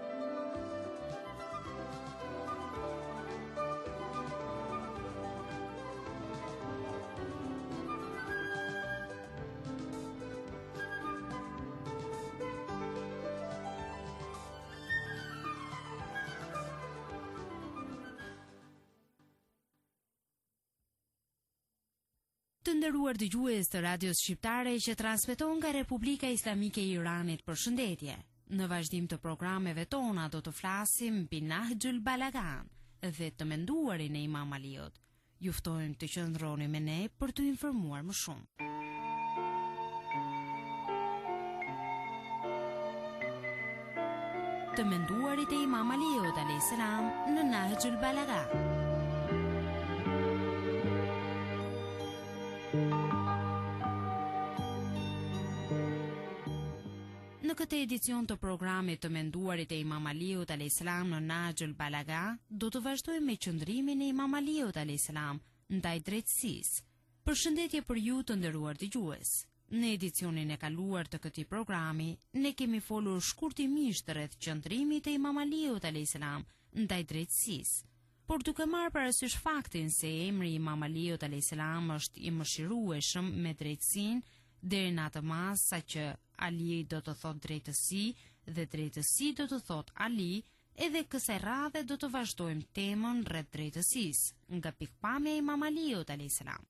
Speaker 4: Të nderuar dëgjues të radios shqiptare që transmeton nga Republika Islamike e Iranit, përshëndetje. Në vazhdim të programeve tona do të flasim mbi Nahjul Balagan dhe të menduarin e Imam Aliut. Ju ftojmë të qëndroni me ne për të informuar më shumë. Të menduarit e Imam Aliut alayhis salam në Nahjul Balagan. Në këtë edicion të programit të menduarit e Imam Aliut alayhis salam në Nahjul Balaga, do të vazhdojmë me qëndrimin e Imam Aliut alayhis salam ndaj drejtësisë. Përshëndetje për ju të nderuar dëgjues. Në edicionin e kaluar të këtij programi, ne kemi folur shkurtimisht rreth qëndrimit të Imam Aliut alayhis salam ndaj drejtësisë. Por duke marrë parasysh faktin se emri Imam Aliut alayhis salam është i mëshirueshëm me drejtësinë, deri në atë mas sa që Ali do të thot drejtësi dhe drejtësi do të thot Ali, edhe kësaj radhe do të vazhdojmë temën rreth drejtësisë, nga pikpamja e Imam Aliut alayhis salam.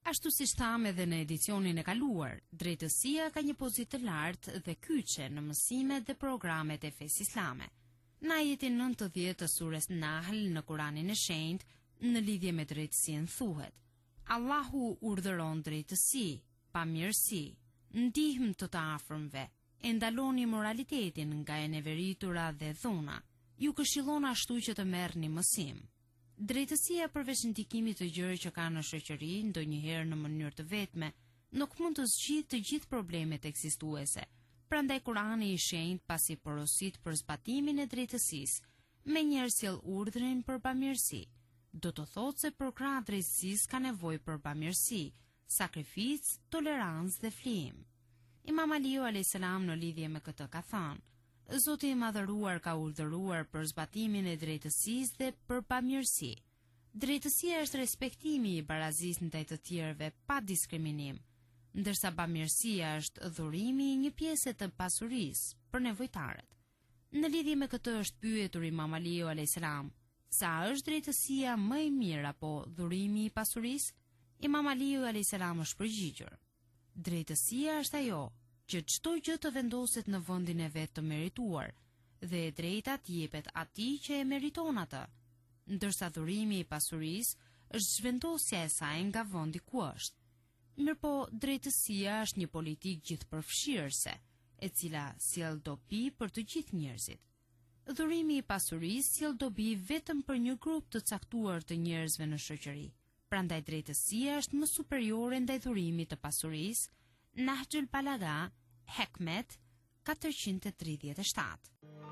Speaker 4: Ashtu si thamë edhe në edicionin e kaluar, drejtësia ka një pozitë të lartë dhe kyçe në mësimet dhe programet e fesë islame. Në ajetin nëntëdhjetë të sures Nahl në Kuranin e Shenjtë, në lidhje me drejtësinë thuhet: Allahu urdhëron drejtësi, pamirësi, ndihmë të të afërmve, e ndaloni moralitetin nga e neveritura dhe dhuna. Ju këshillon ashtu që të merrni mësim. Drejtësia përveç ndikimit të gjërave që ka në shoqëri, ndonjëherë në mënyrë të vetme, nuk mund të zgjidhë të gjithë problemet ekzistuese. Prandaj Kurani i Shenjtë pasi porosit për zbatimin e drejtësisë, me njerë sjell urdhrin për bamirësi. Do të thotë se për krah drejtësisë ka nevojë për bamirësi, sakrificë, tolerancë dhe flijim. Imam Aliu alayhis salam në lidhje me këtë ka thënë: Zoti i madhëruar ka urdhëruar për zbatimin e drejtësisë dhe për bamirësi. Drejtësia është respektimi i barazisë ndaj të tjerëve pa diskriminim, ndërsa bamirësia është dhurimi i një pjese të pasurisë për nevojtarët. Në lidhje me këtë është pyetur Imam Aliu alayhis salam: Sa është drejtësia më e mirë apo dhurimi i pasurisë? Imam Aliu alayhis salam është përgjigjur: Drejtësia është ajo që çdo gjë të vendoset në vendin e vet të merituar dhe e drejta të jepet atij që e meriton atë, ndërsa dhurimi i pasurisë është zhvendosja e saj nga vendi ku është. Mirpo drejtësia është një politikë gjithëpërfshirëse, e cila sjell dobi për të gjithë njerëzit. Dhurimi i pasurisë sjell dobi vetëm për një grup të caktuar të njerëzve në shoqëri. Prandaj drejtësia është më superiore ndaj dhurimit të pasurisë. Nahjul Balaga, Hekmet, katërqind e tridhjetë e shtatë.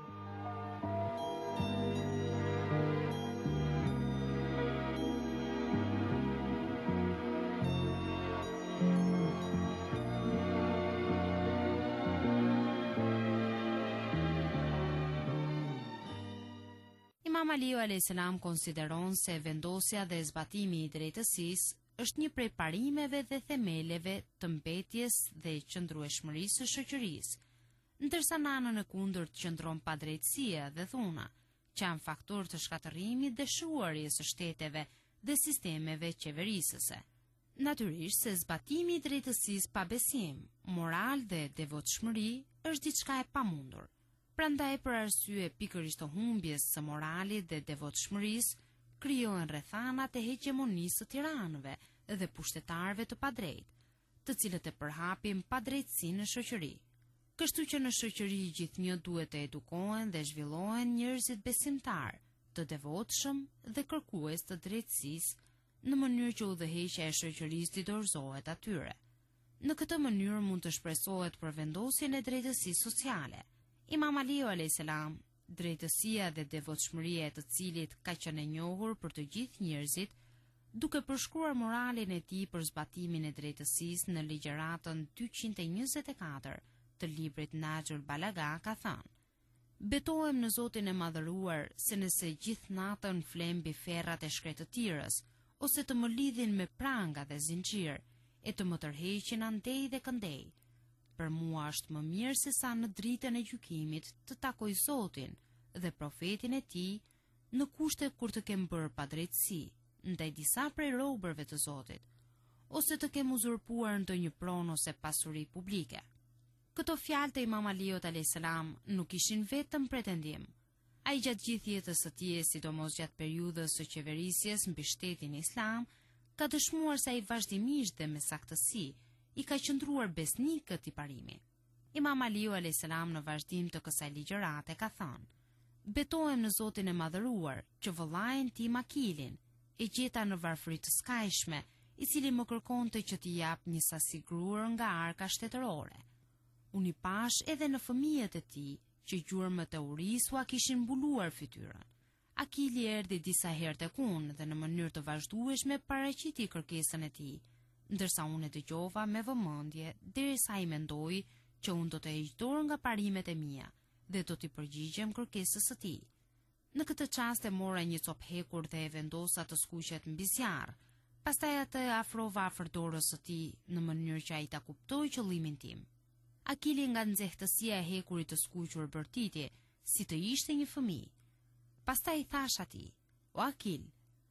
Speaker 4: Imam Aliu alayhis salam konsideron se vendosja dhe zbatimi i drejtësisë është një prej parimeve dhe themeleve të mbetjes dhe qëndrueshmërisë së shoqërisë, ndërsa në anën e kundërt qëndron padrejtësia dhe dhuna, që janë faktor të shkatërrimit dhe shuarjes së shteteve dhe sistemeve qeverisëse. Natyrisht se zbatimi i drejtësisë pa besim, moral dhe devotshmëri është diçka e pamundur. Prandaj për arsye pikërisht të humbjes së moralit dhe devotshmërisë, krijohen rrethanat e hegemonisë së tiranëve dhe pushtetarëve të padrejtë, të cilët e përhapin padrejtësinë në shoqëri. Kështu që në shoqëri gjithnjë duhet të edukohen dhe zhvillohen njerëzit besimtar, të devotshëm dhe kërkues të drejtësisë në mënyrë që udhëheqja e shoqërisë të dorëzohet atyre. Në këtë mënyrë mund të shpresohet për vendosjen e drejtësisë sociale. Imam Aliu alayhis salam, drejtësia dhe devotshmëria e të cilit ka qenë e njohur për të gjithë njerëzit, duke përshkruar moralin e tij për zbatimin e drejtësisë në ligjëratën dyqind e njëzet e katër të librit Nahjul Balaga ka thënë: Betohem në Zotin e madhëruar se nëse gjithë natën flem mbi ferrat e shkretëtirës, ose të më lidhin me pranga dhe zinxhir, e të më tërheqin andej dhe këndej, për mua është më mirë se sa në dritën e gjykimit të takoj Zotin dhe profetin e tij në kushte kur të kem bërë padrejtësi ndaj disa prej robërve të Zotit, ose të kem uzurpuar ndonjë pronë ose pasuri publike. Këto fjalë të Imam Aliut alayhis salam nuk ishin vetëm pretendim. Ai gjatë gjithë jetës së tij, sidomos gjatë periudhës së qeverisjes mbi shtetin islam, ka dëshmuar se ai vazhdimisht dhe me saktësi i ka qëndruar besnik këtij parimi. Imam Aliu alayhis salam në vazhdim të kësaj ligjërate ka thënë: Betohem në Zotin e madhëruar që vëllain tim Akilin e gjeta në varfëri të skajshme, i cili më kërkonte që t'i jap një sasi gruar nga arka shtetërore. Unë i pash edhe në fëmijët e tij që gjurmët e urisua kishin mbuluar fytyrën. Akili erdhi disa herë tek unë dhe në mënyrë të vazhdueshme paraqiti kërkesën e tij, ndërsa unë e dëgjova me vëmendje derisa ai mendoi që unë do të heq dorë nga parimet e mia dhe do t'i përgjigjem kërkesës së tij. Në këtë çast e mora një copë hekur dhe e vendosa të skuqet mbi zjarr. Pastaj atë e afrova afër dorës së tij në mënyrë që ai ta kuptojë qëllimin tim. Akili nga nxehtësia e hekurit të skuqur bërtiti, si të ishte një fëmijë. Pastaj thash atij: O Akil,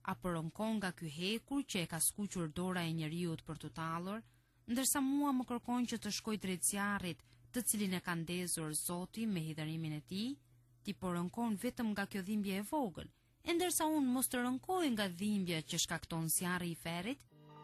Speaker 4: apo rënkon nga ky hekur që e ka skuqur dora e njeriut për të tallur, ndërsa mua më kërkon që të shkoj drejt zjarrit, të cilin e ka ndezur Zoti me hidhërimin e tij, ti po rënkon vetëm nga kjo dhimbje e vogël, e ndërsa unë mos të rënkoj nga dhimbja që shkakton zjarri i ferrit.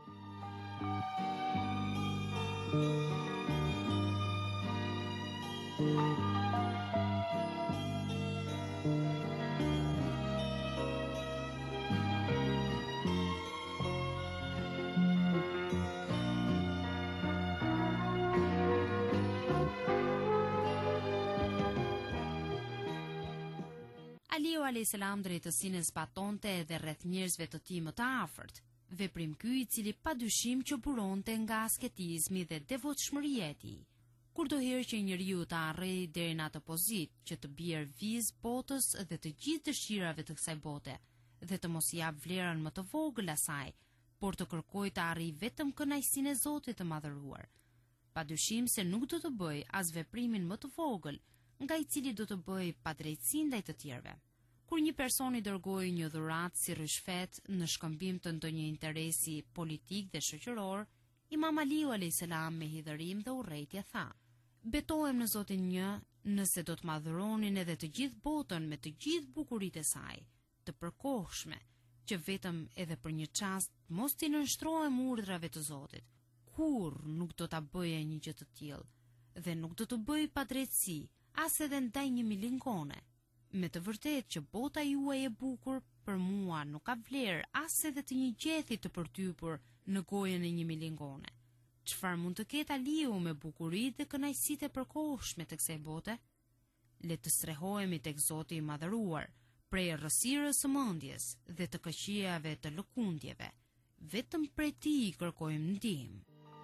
Speaker 4: Aliu alayhis salam drejtësinë zbatonte edhe rreth njerëzve të tij më të afërt, veprim ky i cili padyshim që buronte nga asketizmi dhe devotshmëria e tij. Kurdoherë që njeriu të arrijë deri në atë pozitë që të bjerë vizë botës dhe të gjithë dëshirave të kësaj bote, dhe të mos jap vlerën më të vogël asaj, por të kërkojë të arrijë vetëm kënaqësinë e Zotit të Madhëruar. Padyshim se nuk do të bëj as veprimin më të vogël, nga i cili do të bëj padrejtësi ndaj të tjerëve. Kur një person i dërgoi një dhuratë si rishfet në shkëmbim të ndonjë interesi politik dhe shoqëror, Imam Aliu alayhis salam me hidhërim dhe urrejtje tha: "Betohem në Zotin një, nëse do të madhëronin edhe të gjithë botën me të gjithë bukuritë e saj, të përkohshme, që vetëm edhe për një çast mos t'i nënshtrohem urdhrave të Zotit. Kur nuk do ta bëje një gjë të tillë, dhe nuk do të bëj padrejtësi, as edhe ndaj një milingone. Me të vërtetë që bota juaj e bukur për mua nuk ka vlerë as edhe të një gjethi të përtypur në gojën e një milingone. Çfarë mund të ketë Aliu me bukuritë dhe kënaqësitë e përkohshme të kësaj bote? Le të strehohemi tek Zoti i Madhëruar, prej errësirës së mendjes dhe të këqijave të lëkundjeve. Vetëm prej tij kërkojmë ndihmë."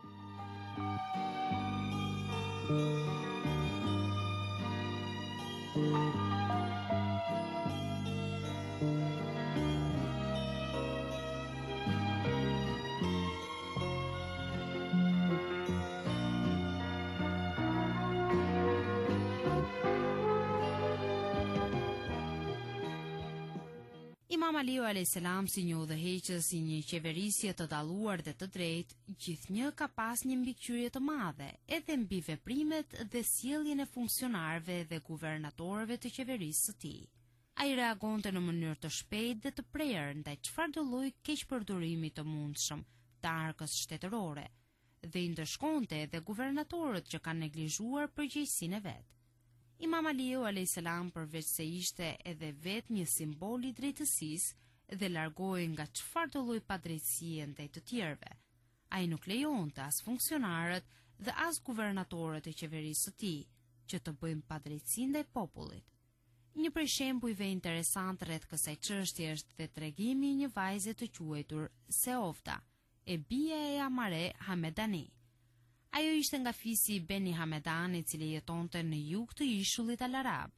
Speaker 4: Imam Aliu alayhis salam si një udhëheqës i një qeverisje të dalluar dhe të drejtë, gjithnjë ka pas një mbikëqyrje të madhe edhe mbi veprimet dhe sjelljen e funksionarëve dhe guvernatorëve të qeverisë së tij. Ai reagonte në mënyrë të shpejtë dhe të prerë ndaj çfarëdo lloji keqpërdorimi të mundshëm të arkës shtetërore dhe i ndëshkonte edhe guvernatorët që kanë neglizhuar përgjegjësinë e vet. Imam Aliu alayhis salam përveç se ishte edhe vet një simbol i drejtësisë dhe largohej nga çfarëdo lloj padrejtësie ndaj të tjerëve. Ai nuk lejonte as funksionarët dhe as guvernatorët e qeverisë së tij që të bëjnë padrejtësi ndaj popullit. Një prej shembujve interesant rreth kësaj çështje është dhe tregimi i një vajze të quajtur Seofda, e bija e Amare Hamedani. Ajo ishte nga fisi i Beni Hamedan, i cili jetonte në jug të ishullit al Arab.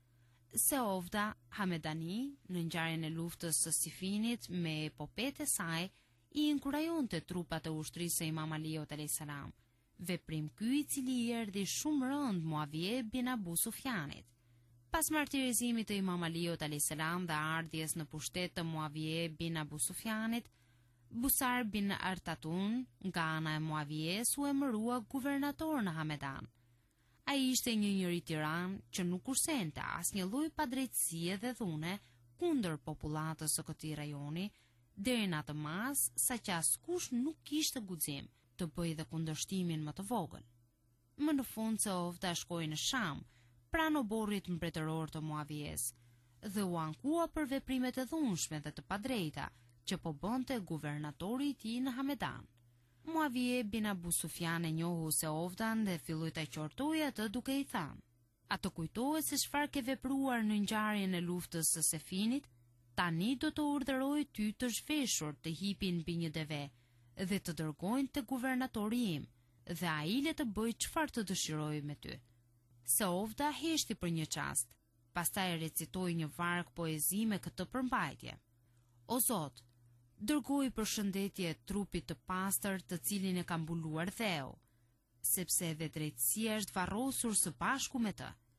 Speaker 4: Seofda Hamedani, në ngjarjen e luftës së Sifinit me epopet e saj, i inkurajonte trupat e ushtrisë së Imam Aliut alayhis salam. Veprim ky i cili i erdhi shumë rënd Muavije bin Abu Sufjanit. Pas martirizimit të Imam Aliut alayhis salam dhe ardhjes në pushtet të Muavije bin Abu Sufjanit, Busar bin Artatun, nga ana e Muavijes, u emërua guvernator në Hamedan. Ai ishte një njeri tiran që nuk kursente asnjë lloj padrejtësie dhe dhune kundër popullatës së këtij rajoni, deri në atë mas sa që askush nuk kishte guxim të bëjë dhe kundërshtimin më të vogël. Më në fund Seofda shkoi në Sham, pranë oborrit mbretëror të Muavijes, dhe u ankua për veprimet e dhunshme dhe të padrejta që po bënte guvernatori i tij në Hamedan. Muavije bin Abu Sufjan e njohu Seofdan dhe filloi ta qortoi atë duke i thënë: "A të kujtohet se çfarë ke vepruar në ngjarjen e luftës së Sefinit? Tani do të urdhëroj ty të zhveshur të hipin mbi një deve dhe të dërgojnë te guvernatori im, dhe ai le të bëjë çfarë të dëshirojë me ty." Seofda heshti për një çast, pastaj recitoi një varg poezi me këtë përmbajtje: "O Zot, dërgoj përshëndetje trupit të pastër të cilin e ka mbuluar dheu, sepse edhe drejtësia është varrosur së bashku me të.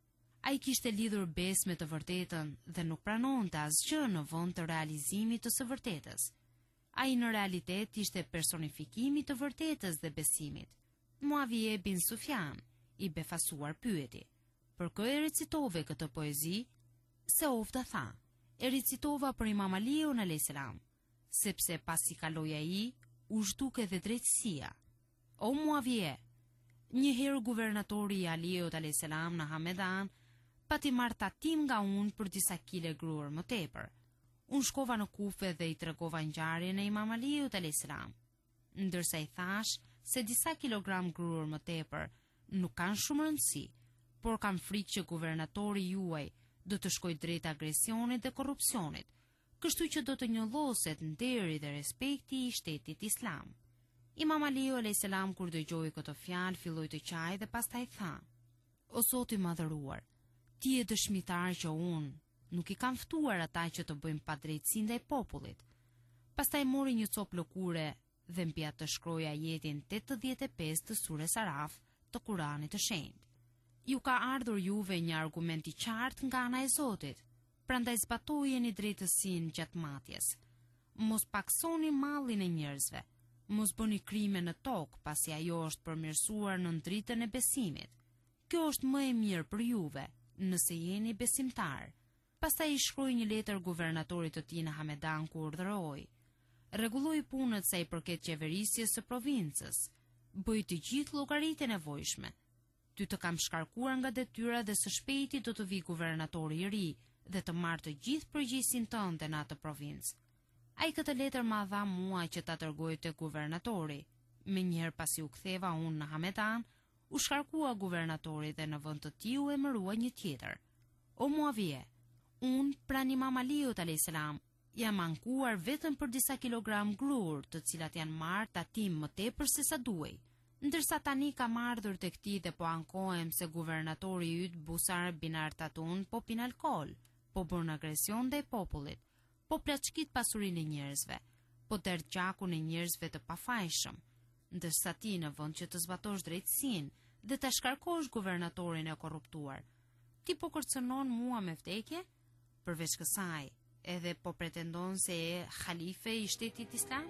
Speaker 4: Ai kishte lidhur besë me të vërtetën dhe nuk pranonte asgjë në vend të realizimit të së vërtetës. Ai në realitet ishte personifikimi të vërtetës dhe besimit. Muavije bin Sufjan, i befasuar pyeti: "Për kë e recitove këtë poezi?" Se ofta tha: "E recitova për Imam Aliun alayhis salam, sepse pasi kaloi ai, u zhduke dhe drejtësia." O Muavije, një herë guvernatori i Aliut alayhis salam në Hamedan pati marrë tatim nga unë për disa kile gruar më tepër. Unë shkova në Kufe dhe i tregova ngjarjen e Imam Aliut alayhis salam, ndërsa i thash se disa kilogram gruar më tepër nuk kanë shumë rëndësi, por kam frikë që guvernatori juaj do të shkojë drejt agresionit dhe korrupsionit, kështu që do të njolloset nderi dhe respekti i shtetit islam. Imam Aliu alayhis salam kur dëgjoi këtë fjalë filloi të qaj dhe pastaj tha: "O Zoti i madhëruar, ti je dëshmitar që unë nuk i kam ftuar ata që të bëjmë padrejtësi ndaj popullit." Pastaj mori një copë lëkure dhe mbi atë shkroi ajetin tetëdhjetë e pesë të surës Araf të Kuranit të Shenjtë. Ju ka ardhur juve një argument i qartë nga ana e Zotit, prandaj zbatojeni drejtësinë gjatë matjes. Mos paksoni mallin e njerëzve, mos bëni krime në tokë pasi ajo është përmirësuar në dritën e besimit. Kjo është më e mirë për juve, nëse jeni besimtar. Pastaj i shkroi një letër guvernatorit të tij në Hamedan ku urdhëroi: "Rregulloi punët sa i përket qeverisjes së provincës, bëj të gjithë llogaritë e nevojshme. Ty të kam shkarkuar nga detyra dhe së shpejti do të vi guvernatori i ri dhe të marrë të gjithë përgjegjësinë tënde në atë provincë." Ai këtë letër ma dha mua që ta dërgoj te guvernatori. Menjëherë pasi u ktheva unë në Hamedan, u shkarkua guvernatori dhe në vend të tij u emërua një tjetër. O Muavije, unë pran Imam Aliut alayhis salam jam ankuar vetëm për disa kilogram grur, të cilat janë marrë tatim më tepër se sa duhej. Ndërsa tani kam ardhur tek ti dhe po ankohem se guvernatori yt Busar bin Artatun po pin alkool, po bën agresion ndaj popullit, po plaçkit pasurinë e njerëzve, po derdh gjakun e njerëzve të pafajshëm, ndërsa ti në vend që të zbatosh drejtësinë dhe të shkarkosh guvernatorin e korruptuar, ti po kërcënon mua me vdekje? Përveç kësaj, edhe po pretendon se e halife i shtetit islam?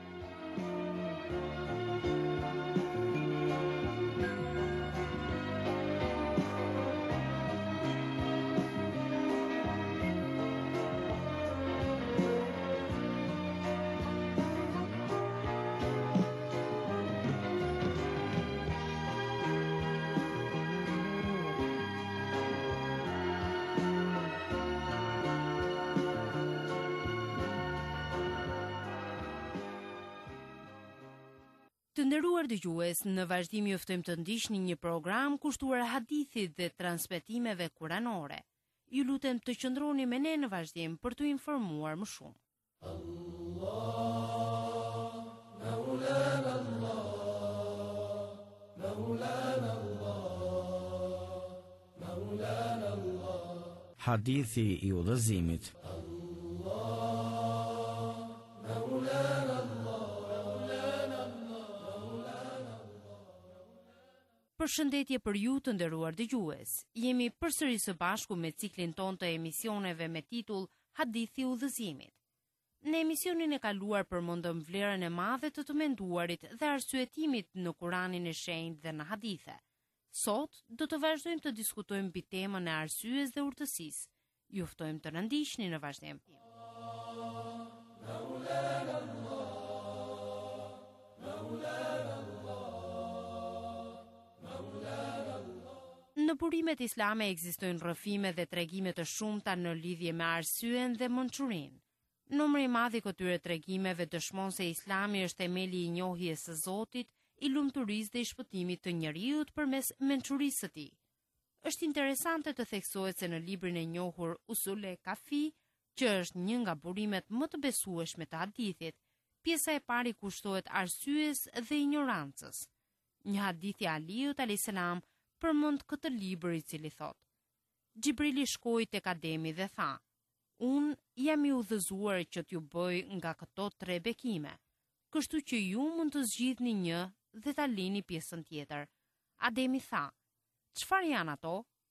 Speaker 4: Të nderuar dëgjues, në vazhdim ju ftojmë të ndiqni një program kushtuar hadithit dhe transmetimeve kuranore. Ju lutem të qëndroni me ne në vazhdim për të informuar më shumë. Allah, Maulana Allah, Maulana Allah,
Speaker 6: Maulana Allah. Hadithi i udhëzimit. Përshëndetje për ju të nderuar dëgjues. Jemi përsëri së bashku me ciklin ton të emisioneve me titull Hadithi i udhëzimit. Në emisionin e kaluar përmendëm vlerën e madhe të të menduarit dhe arsyetimit në Kuranin e Shenjtë dhe në hadithe. Sot do të vazhdojmë të diskutojmë mbi temën e arsyes dhe urtësisë. Ju ftojmë të na ndiqni në vazhdim. Maulana Allah, Maulana Në burimet islame ekzistojnë rrëfime dhe tregime të shumta në lidhje me arsyen dhe mençurinë. Numri i madh i këtyre tregimeve dëshmon se Islami është themeli i njohjes së Zotit, i lumturisë dhe i shpëtimit të njerëzit përmes mençurisë së tij. Është interesante të theksohet se në librin e njohur Usul e Kafi, që është një nga burimet më të besueshme të hadithit, pjesa e parë kushtohet arsyes dhe ignorancës. Një hadith i Aliut alayhis salam përmend këtë libër i cili thot: Xhibrili shkoi tek Ademi dhe tha: "Unë jam i udhëzuar që t'ju bëj nga këto tre bekime, kështu që ju mund të zgjidhni një dhe ta lini pjesën tjetër." Ademi tha: "Çfarë janë ato?"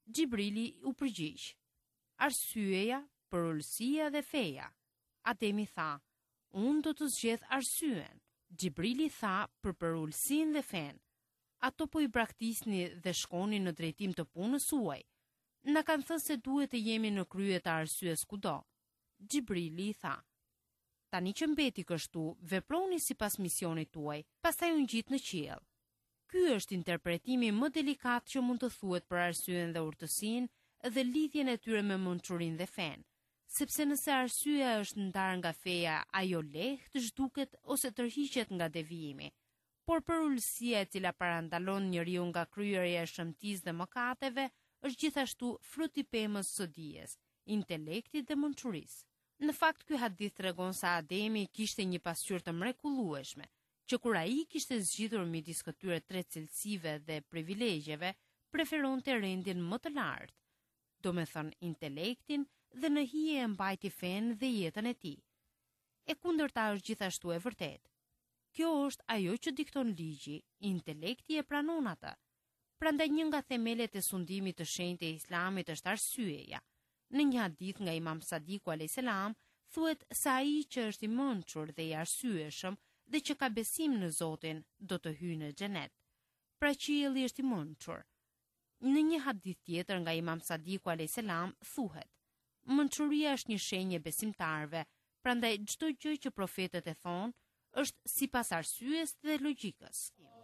Speaker 4: Gjibrili u përgjigj: Arsyeja, përullësia dhe feja. Ademi tha: Unë do të zgjedh arsyen. Gjibrili tha për përullësin dhe fen: Ato po i braktisni dhe shkoni në drejtim të punës suaj. Na kanë thënë se duhet të jemi në krye të arsyes kudo. Gjibrili i tha: Tani që mbeti kështu, veproni sipas misionit tuaj, pastaj u ngjit në qiell. Ky është interpretimi më delikat që mund të thuhet për arsyen dhe urtësinë dhe lidhjen e tyre me mençurinë dhe fen, sepse nëse arsyeja është ndarë nga feja, ajo lehtë zhduket ose tërhiqet nga devijimi. Por përullësia e cila parandalon njeriu nga kryerja e shëmtisë dhe mëkateve është gjithashtu frut i pemës së dijes, intelektit dhe mençurisë. Në fakt, ky hadith tregon se Ademi kishte një pasqyrë të mrekullueshme, që kur ai kishte zgjidhur midis këtyre tre cilësive dhe privilegjeve, preferonte rendin më të lartë, do me thënë intelektin dhe në hije e mbajti fen dhe jetën e tij. E kundërta është gjithashtu e vërtet. Kjo është ajo që dikton ligji, intelekti e pranon atë. Prandaj një nga themelet e sundimit të shenjtë të Islamit është arsyeja. Në një hadith nga Imam Sadiku alayhis salam thuhet se ai që është i mençur dhe i arsyeshëm dhe që ka besim në Zotin do të hyjë në xhenet. Pra qielli është i mençur. Në një hadith tjetër nga Imam Sadiku alayhis salam thuhet: Mençuria është një shenjë e besimtarëve, prandaj çdo gjë që profetët e thonë është sipas arsyes dhe logjikës.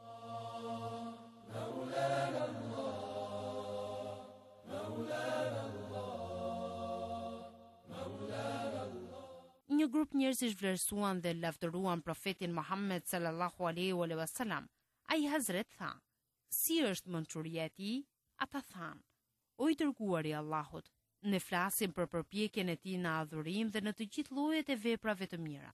Speaker 4: Një grup njerëzish vlerësuan dhe lavdëruan profetin Muhammed sallallahu alaihi wasallam. Ai Hazret tha: Si është mençuria e tij? Ata thanë: O i dërguari i Allahut, ne flasim për përpjekjen e tij në adhurim dhe në të gjithë llojet e veprave të mira.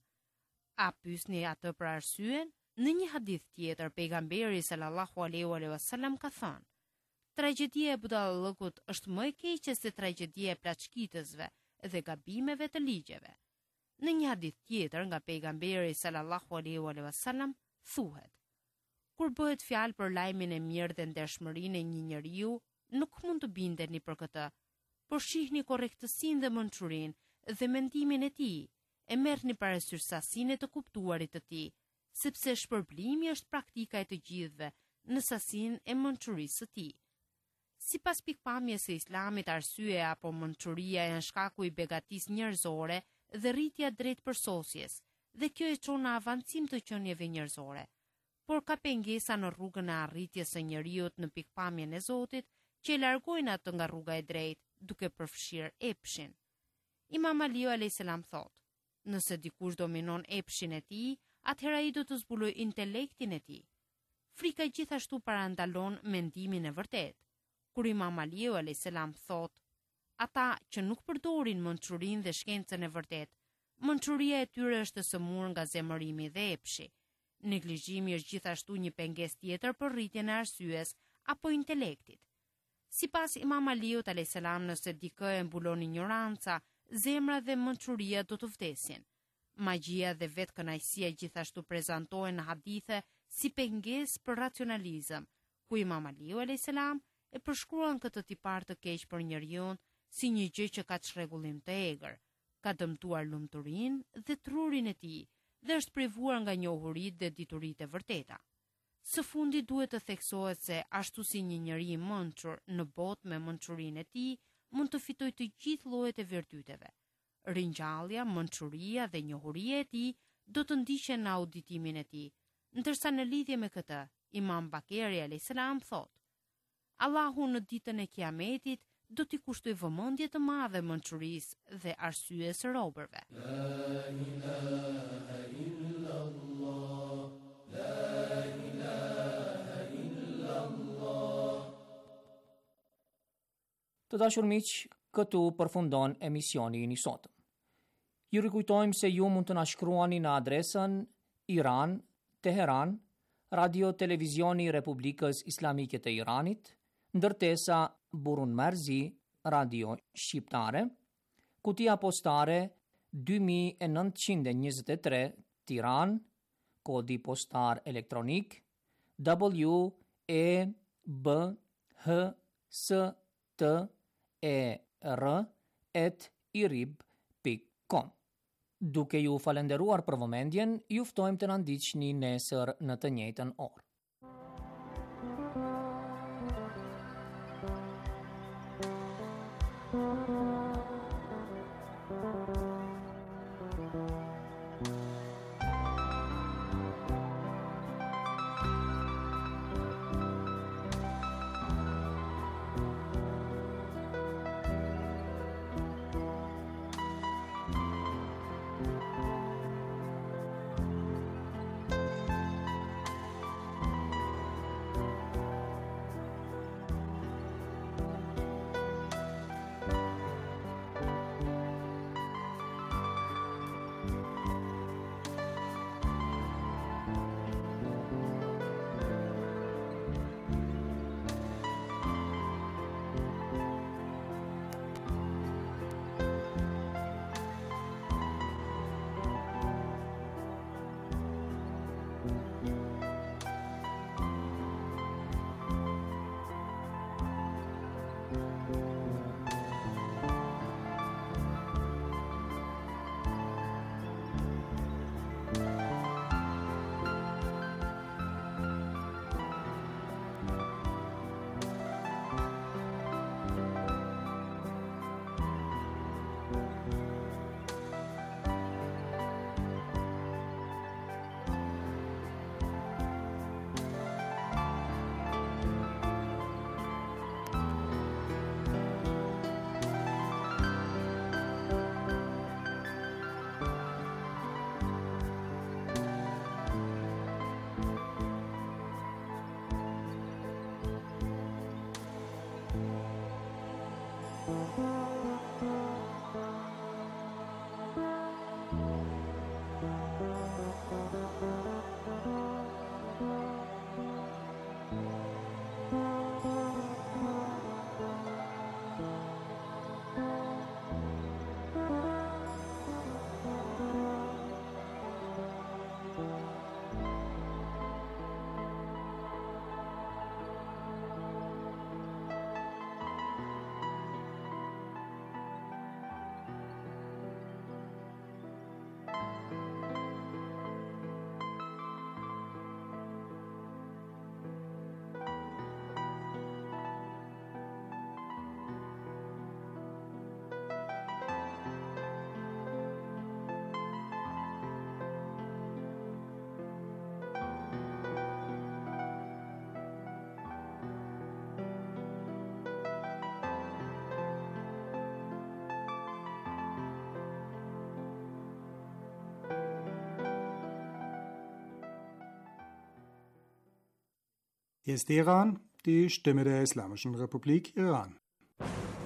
Speaker 4: A pyesni atë për arsyen? Në një hadith tjetër, pejgamberi sallallahu alaihi wasallam ka thënë: Tragjedia e budallëkut është më e keqe se tragjedia e plaçkitësve dhe gabimeve të ligjeve. Në një hadith tjetër nga pejgamberi sallallahu alaihi wasallam thuhet: Kur bëhet fjalë për lajmin e mirë dhe ndershmërinë e një njeriu, nuk mund të bindeni për këtë, por shihni korrektësinë dhe mençurinë dhe mendimin e tij, e merrni parasysh sasinë e të kuptuarit të tij, sepse shpërblimi është praktika e të gjithëve në sasinë e mençurisë së tij. Sipas pikpamjes së Islamit, arsyeja apo mençuria janë shkaku i begatisë njerëzore dhe rritja drejt përsosjes, dhe kjo e çon në avancim të qenieve njerëzore. Por ka pengesa në rrugën e arritjes së njeriut në pikpamjen e Zotit, që e largojnë atë nga rruga e drejtë, duke përfshirë epshin. Imam Aliu alayhis salam thotë: Nëse dikush dominon epshin e tij, atëherë ai do të zbulojë intelektin e tij. Frika gjithashtu parandalon mendimin e vërtet. Kur Imam Aliu alayhis salam thotë: Ata që nuk përdorin mençurinë dhe shkencën e vërtet, mençuria e tyre është sëmurë nga zemërimi dhe epshi. Neglizhimi është gjithashtu një pengesë tjetër për rritjen e arsyes apo intelektit. Sipas Imam Aliut alayhis salam, nëse dikë e mbulon ignoranca, zemra dhe mençuria do të vdesin. Magjia dhe vetë kënaqësia gjithashtu prezantohen në hadithe si pengesë për racionalizëm, ku Imam Aliu alayhis salam e përshkruan këtë tipar të keq për njeriu si një gjë që ka çrregullim të egër, ka dëmtuar lumturinë dhe trurin e tij dhe është privuar nga njohuritë dhe dituritë e vërteta. Së fundi duhet të theksohet se ashtu si një njeri i mençur në botë me mençurinë e tij mund të fitojë të gjithë llojet e virtyteve. Ringjallja, mençuria dhe njohuria e tij do të ndiqen në auditimin e tij, ndërsa në lidhje me këtë, Imam Bakeri alayhis salam thotë: Allahu në ditën e Kiametit do t'i kushtoj vëmendje të madhe mençurisë dhe arsyes së robërve. La ilaha illallah, la ilaha
Speaker 1: illallah. Të dashur miq, këtu përfundon emisioni i sot. Ju rikujtojmë se ju mund të na shkruani në adresën Iran, Teheran, Radio Televizioni Republikës Islamike të Iranit, ndërtesa Burun Marzi, Radio Shqiptare, kutia postare dy mijë e nëntëqind e njëzet e tre, Tiranë, kodi postar elektronik W E B H S t e r at irib pikë com. Duke ju falenderuar për vëmendjen, ju ftojmë të na ndiqni nesër në të njëjtën orë.
Speaker 7: Hier ist Iran, die Stimme der Islamischen Republik Iran.